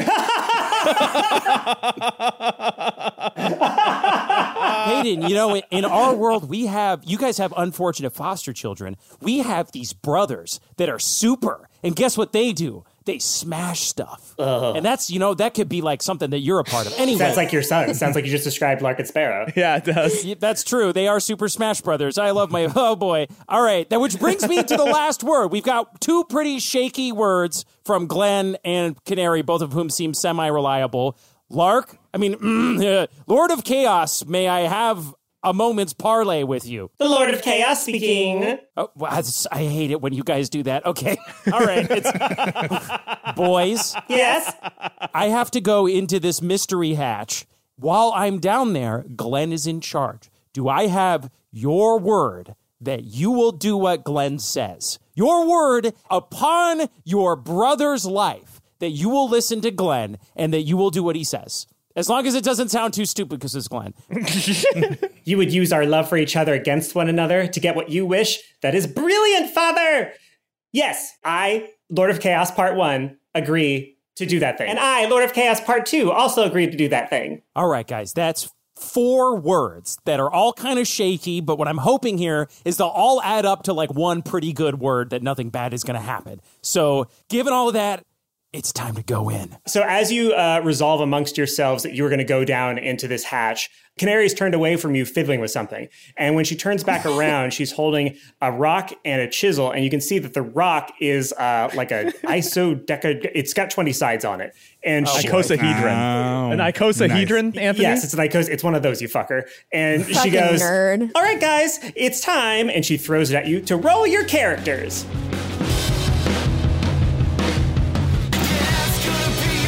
Peyton, in our world, you guys have unfortunate foster children. We have these brothers that are super. And guess what they do? They smash stuff. And that's, that could be like something that you're a part of. Anyway. Sounds like your son. Sounds like you just described Lark and Sparrow. Yeah, it does. That's true. They are Super Smash Brothers. I love my, oh boy. All right. That which brings me to the last word. We've got two pretty shaky words from Glenn and Canary, both of whom seem semi-reliable. Lark, Lord of Chaos, may I have a moment's parlay with you? The Lord of Chaos speaking. Oh, I hate it when you guys do that. Okay. All right. Boys. Yes? I have to go into this mystery hatch. While I'm down there, Glenn is in charge. Do I have your word that you will do what Glenn says? Your word upon your brother's life that you will listen to Glenn and that you will do what he says. As long as it doesn't sound too stupid because it's Glenn. You would use our love for each other against one another to get what you wish? That is brilliant, Father! Yes, I, Lord of Chaos Part 1, agree to do that thing. And I, Lord of Chaos Part 2, also agree to do that thing. All right, guys, that's 4 words that are all kind of shaky, but what I'm hoping here is they'll all add up to like one pretty good word that nothing bad is going to happen. So, given all of that, it's time to go in. So as you resolve amongst yourselves that you were going to go down into this hatch, Canary's turned away from you fiddling with something. And when she turns back around, she's holding a rock and a chisel. And you can see that the rock is like a isodeca. It's got 20 sides on it. And icosahedron. An icosahedron, nice. Anthony? Yes, it's one of those, you fucker. And she goes, nerd. All right, guys, it's time. And she throws it at you to roll your characters. It's gonna be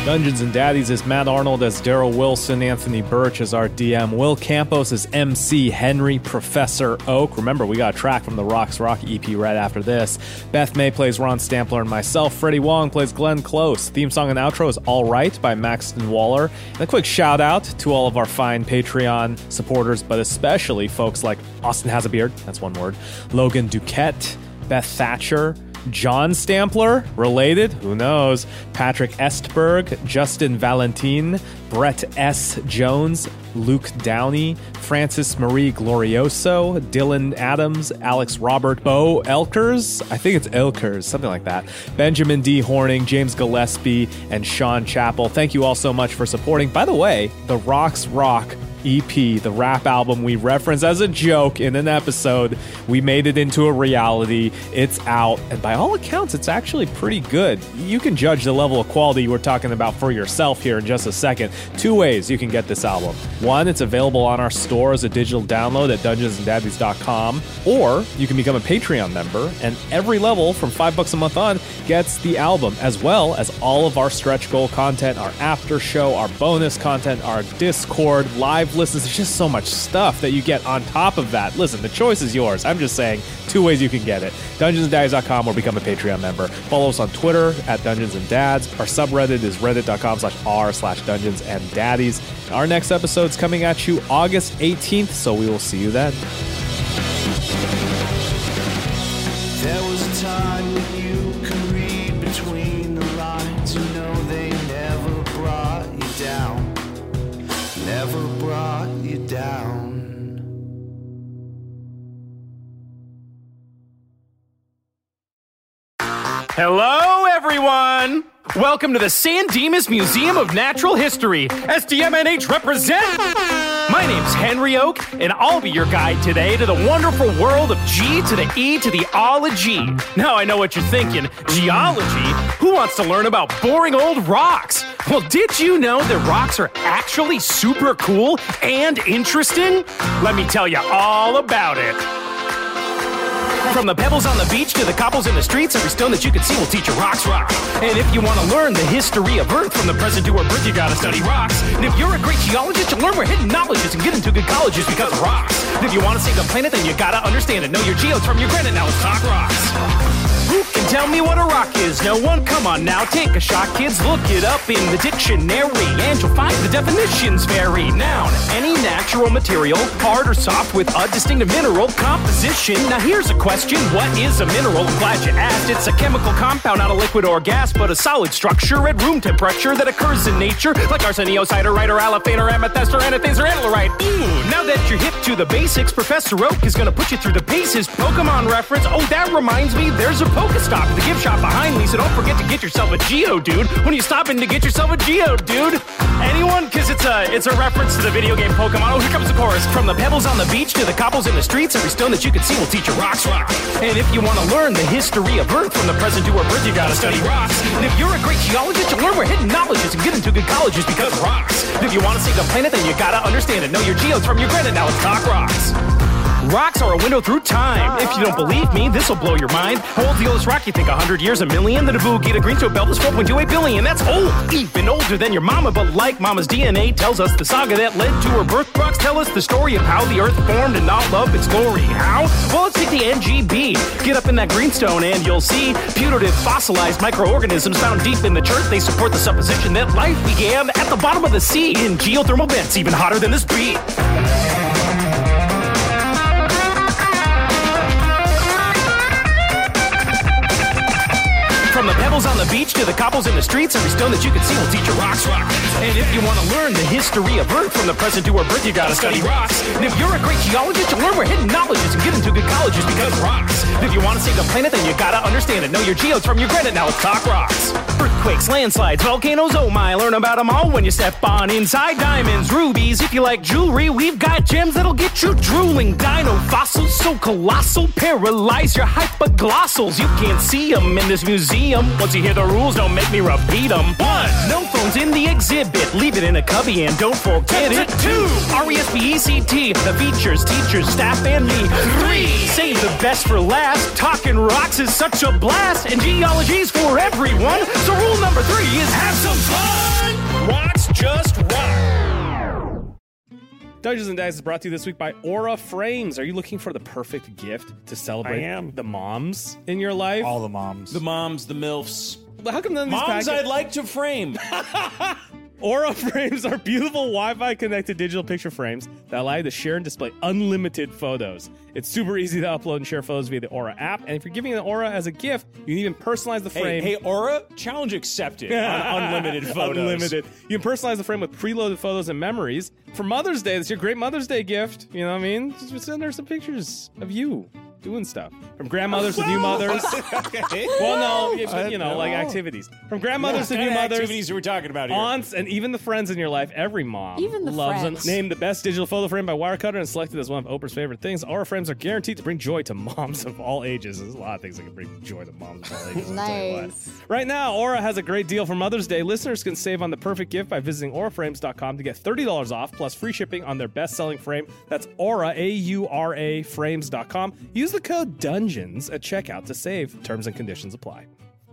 Dungeons and Daddies is Matt Arnold as Daryl Wilson, Anthony Birch as our DM, Will Campos as MC Henry, Professor Oak. Remember, we got a track from the Rocks Rock EP right after this. Beth May plays Ron Stampler and myself. Freddie Wong plays Glenn Close. Theme song and outro is All Right by Maxton Waller. And a quick shout out to all of our fine Patreon supporters, but especially folks like Austin Has a Beard, that's one word, Logan Duquette, Beth Thatcher, John Stampler, related, who knows, Patrick Estberg, Justin Valentin, Brett S. Jones, Luke Downey, Francis Marie Glorioso, Dylan Adams, Alex Robert, Bo Elkers, I think it's Elkers, something like that, Benjamin D. Horning, James Gillespie, and Sean Chappell. Thank you all so much for supporting. By the way, the Rocks Rock EP, the rap album we referenced as a joke in an episode, we made it into a reality. It's out, and by all accounts, it's actually pretty good. You can judge the level of quality we're talking about for yourself here in just a second. 2 ways you can get this album. One, it's available on our store as a digital download at dungeonsanddaddies.com, or you can become a Patreon member, and every level from $5 a month on gets the album, as well as all of our stretch goal content, our after show, our bonus content, our Discord, live listens. There's just so much stuff that you get on top of that. Listen, the choice is yours. I'm just saying 2 ways you can get it. DungeonsandDaddies.com or become a Patreon member. Follow us on Twitter at Dungeons and Dads. Our subreddit is reddit.com/r/DungeonsandDaddies. Our next episode's coming at you August 18th, so we will see you then. There was a time when you could read between the lines. You know they never brought you down. Never brought you down. Hello, everyone! Welcome to the San Dimas Museum of Natural History. SDMNH represent! My name's Henry Oak, and I'll be your guide today to the wonderful world of G to the E to the ology. Now I know what you're thinking. Geology? Who wants to learn about boring old rocks? Well, did you know that rocks are actually super cool and interesting? Let me tell you all about it. From the pebbles on the beach to the cobbles in the streets, every stone that you can see will teach you rocks rock. And if you want to learn the history of Earth from the present to our birth, you gotta study rocks. And if you're a great geologist, you'll learn where hidden knowledge is and get into good colleges because of rocks. And if you want to save the planet, then you gotta understand it. Know your geodes from your granite, now let's talk rocks. Who can tell me what a rock is? No one? Come on now, take a shot, kids. Look it up in the dictionary, and you'll find the definitions vary. Noun, any natural material, hard or soft, with a distinctive mineral composition. Now here's a question, what is a mineral? I'm glad you asked. It's a chemical compound, not a liquid or gas, but a solid structure at room temperature that occurs in nature, like arseniocyderite or alaphane or amethyst or anethase or analorite. Now that you're hip to the basics, Professor Oak is gonna put you through the paces. Pokemon reference, oh that reminds me, there's a Pokestop at the gift shop behind me, so don't forget to get yourself a Geodude when you stop in to get yourself a Geodude. Anyone? Because it's a reference to the video game Pokemon. Oh, here comes the chorus. From the pebbles on the beach to the cobbles in the streets, every stone that you can see will teach you rocks rock. And if you want to learn the history of Earth from the present to our birth, you gotta study rocks. And if you're a great geologist, you'll learn where hidden knowledge is and get into good colleges because of rocks. And if you want to save the planet, then you gotta understand it. Know your geodes from your granite, now let's talk rocks. Rocks are a window through time. If you don't believe me, this'll blow your mind. How old's the oldest rock? You think 100 years, a million? The Naboo Gita Greenstone Belt is 4.28 billion. That's old, even older than your mama. But like mama's DNA tells us the saga that led to her birth, rocks tell us the story of how the earth formed and all of its glory. How? Well, let's take the NGB. Get up in that greenstone and you'll see putative fossilized microorganisms found deep in the chert. They support the supposition that life began at the bottom of the sea in geothermal vents, even hotter than this beat. From the pebbles on the beach to the cobbles in the streets, every stone that you can see will teach you rocks rock. And if you want to learn the history of Earth from the present to our birth, you gotta study rocks. And if you're a great geologist, you'll learn where hidden knowledge is and get into good colleges because of rocks. And if you want to save the planet, then you gotta understand it. Know your geodes from your granite, now let's talk rocks. Earthquakes, landslides, volcanoes, oh my, learn about them all when you step on inside. Diamonds, rubies, if you like jewelry, we've got gems that'll get you drooling. Dino fossils so colossal, paralyze your hypoglossals. You can't see them in this museum see them. Once you hear the rules, don't make me repeat them. 1. No phones in the exhibit. Leave it in a cubby and don't forget it. 2. RESPECT. The features, teachers, staff, and me. 3. Save the best for last. Talking rocks is such a blast. And geology's for everyone. So rule number 3 is have some fun. Rocks just rock. Dungeons and Dice is brought to you this week by Aura Frames. Are you looking for the perfect gift to celebrate the moms in your life? All the moms. The moms, the MILFs. How come none of these moms I'd like to frame. Aura Frames are beautiful Wi-Fi connected digital picture frames that allow you to share and display unlimited photos. It's super easy to upload and share photos via the Aura app, and if you're giving an Aura as a gift, you can even personalize the frame. Hey, Aura, challenge accepted on unlimited photos. Unlimited. You can personalize the frame with preloaded photos and memories. For Mother's Day, that's your great Mother's Day gift. You know what I mean? Just send her some pictures of you doing stuff. From grandmothers to new mothers. Okay. Well, no, you know, like activities. From grandmothers to new mothers. Activities we're talking about here. Aunts, and even the friends in your life. Every mom even the loves friends. them. Named the best digital photo frame by Wirecutter and selected as one of Oprah's favorite things. Aura Frames are guaranteed to bring joy to moms of all ages. There's a lot of things that can bring joy to moms of all ages. I'll tell you what. Nice. Right now, Aura has a great deal for Mother's Day. Listeners can save on the perfect gift by visiting auraframes.com to get $30 off plus free shipping on their best-selling frame. That's Aura, A-U-R-A, frames.com. Use the code DUNGEONS at checkout to save. Terms and conditions apply.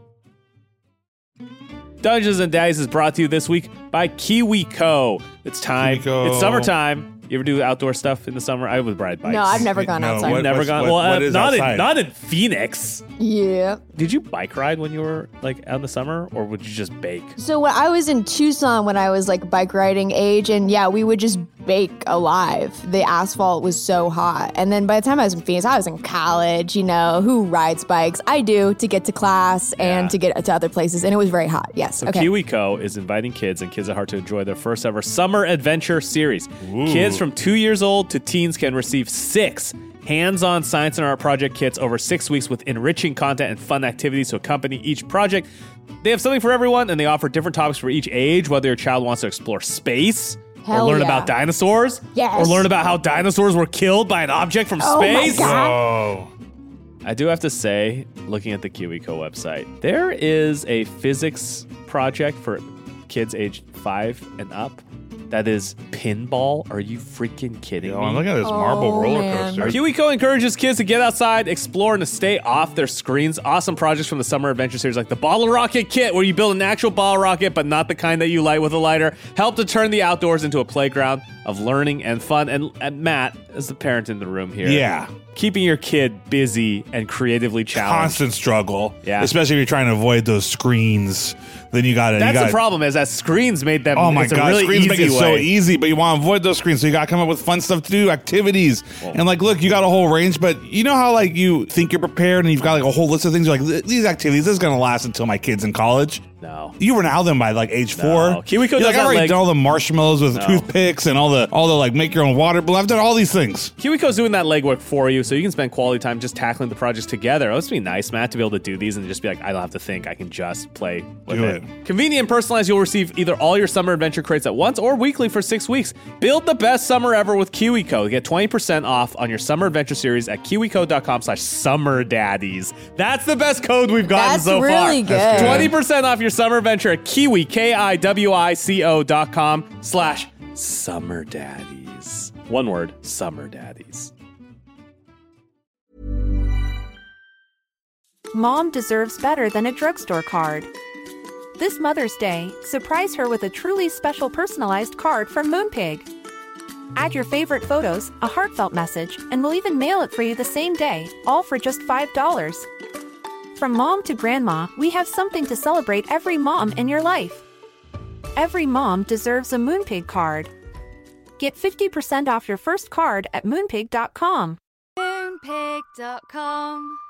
Dungeons and Dice is brought to you this week by KiwiCo. It's time. KiwiCo. It's summertime. You ever do outdoor stuff in the summer? I would ride bikes. No, I've never gone outside. You've never gone? what is not outside? not in Phoenix. Yeah. Did you bike ride when you were like out in the summer, or would you just bake? So when I was in Tucson when I was like bike riding age, and yeah, we would just bake alive. The asphalt was so hot. And then by the time I was in Phoenix, I was in college, you know, who rides bikes? I do, to get to class and to get to other places, and it was very hot. Yes. So okay. KiwiCo is inviting kids and kids at heart to enjoy their first ever summer adventure series. Kids from 2 years old to teens can receive 6 hands-on science and art project kits over 6 weeks with enriching content and fun activities to accompany each project. They have something for everyone, and they offer different topics for each age, whether your child wants to explore space, Hell or learn yeah. about dinosaurs, Yes. or learn about how dinosaurs were killed by an object from Oh my space. God. Oh. I do have to say, looking at the KiwiCo website, there is a physics project for kids aged 5 and up that is pinball. Are you freaking kidding Oh, me? I'm looking at this marble roller man. coaster. KiwiCo encourages kids to get outside, explore, and to stay off their screens. Awesome projects from the Summer Adventure Series, like the Bottle Rocket Kit, where you build an actual bottle rocket, but not the kind that you light with a lighter. Help to turn the outdoors into a playground of learning and fun. And Matt, as the parent in the room here, Yeah. keeping your kid busy and creatively challenged. Constant struggle. Yeah. Especially if you're trying to avoid those screens. Then you got to. That's the problem, is that screens made them. Oh my it's a God, really screens easy make it way. so easy, but you want to avoid those screens, so you got to come up with fun stuff to do, activities. And like, look, you got a whole range, but you know how like you think you're prepared and you've got like a whole list of things. You're like, these activities, this is going to last until my kid's in college. No. You were out them by like age 4. KiwiCo You're does like, that, I've already like- done all the marshmallows with toothpicks and all the like make your own water balloon. I've done all these things. KiwiCo's doing that legwork for you, so you can spend quality time just tackling the projects together. Oh, it's be nice, Matt, to be able to do these and just be like, I don't have to think. I can just play with Do it. it. Convenient and personalized, you'll receive either all your summer adventure crates at once or weekly for 6 weeks. Build the best summer ever with KiwiCo. Get 20% off on your summer adventure series at kiwico.com/summerdaddies. That's the best code we've gotten That's so far. really good. 20% off your summer adventure at Kiwi, KIWICO.com/summerdaddies. One word, summerdaddies. Mom deserves better than a drugstore card. This Mother's Day, surprise her with a truly special personalized card from Moonpig. Add your favorite photos, a heartfelt message, and we'll even mail it for you the same day, all for just $5. From mom to grandma, we have something to celebrate every mom in your life. Every mom deserves a Moonpig card. Get 50% off your first card at moonpig.com. Moonpig.com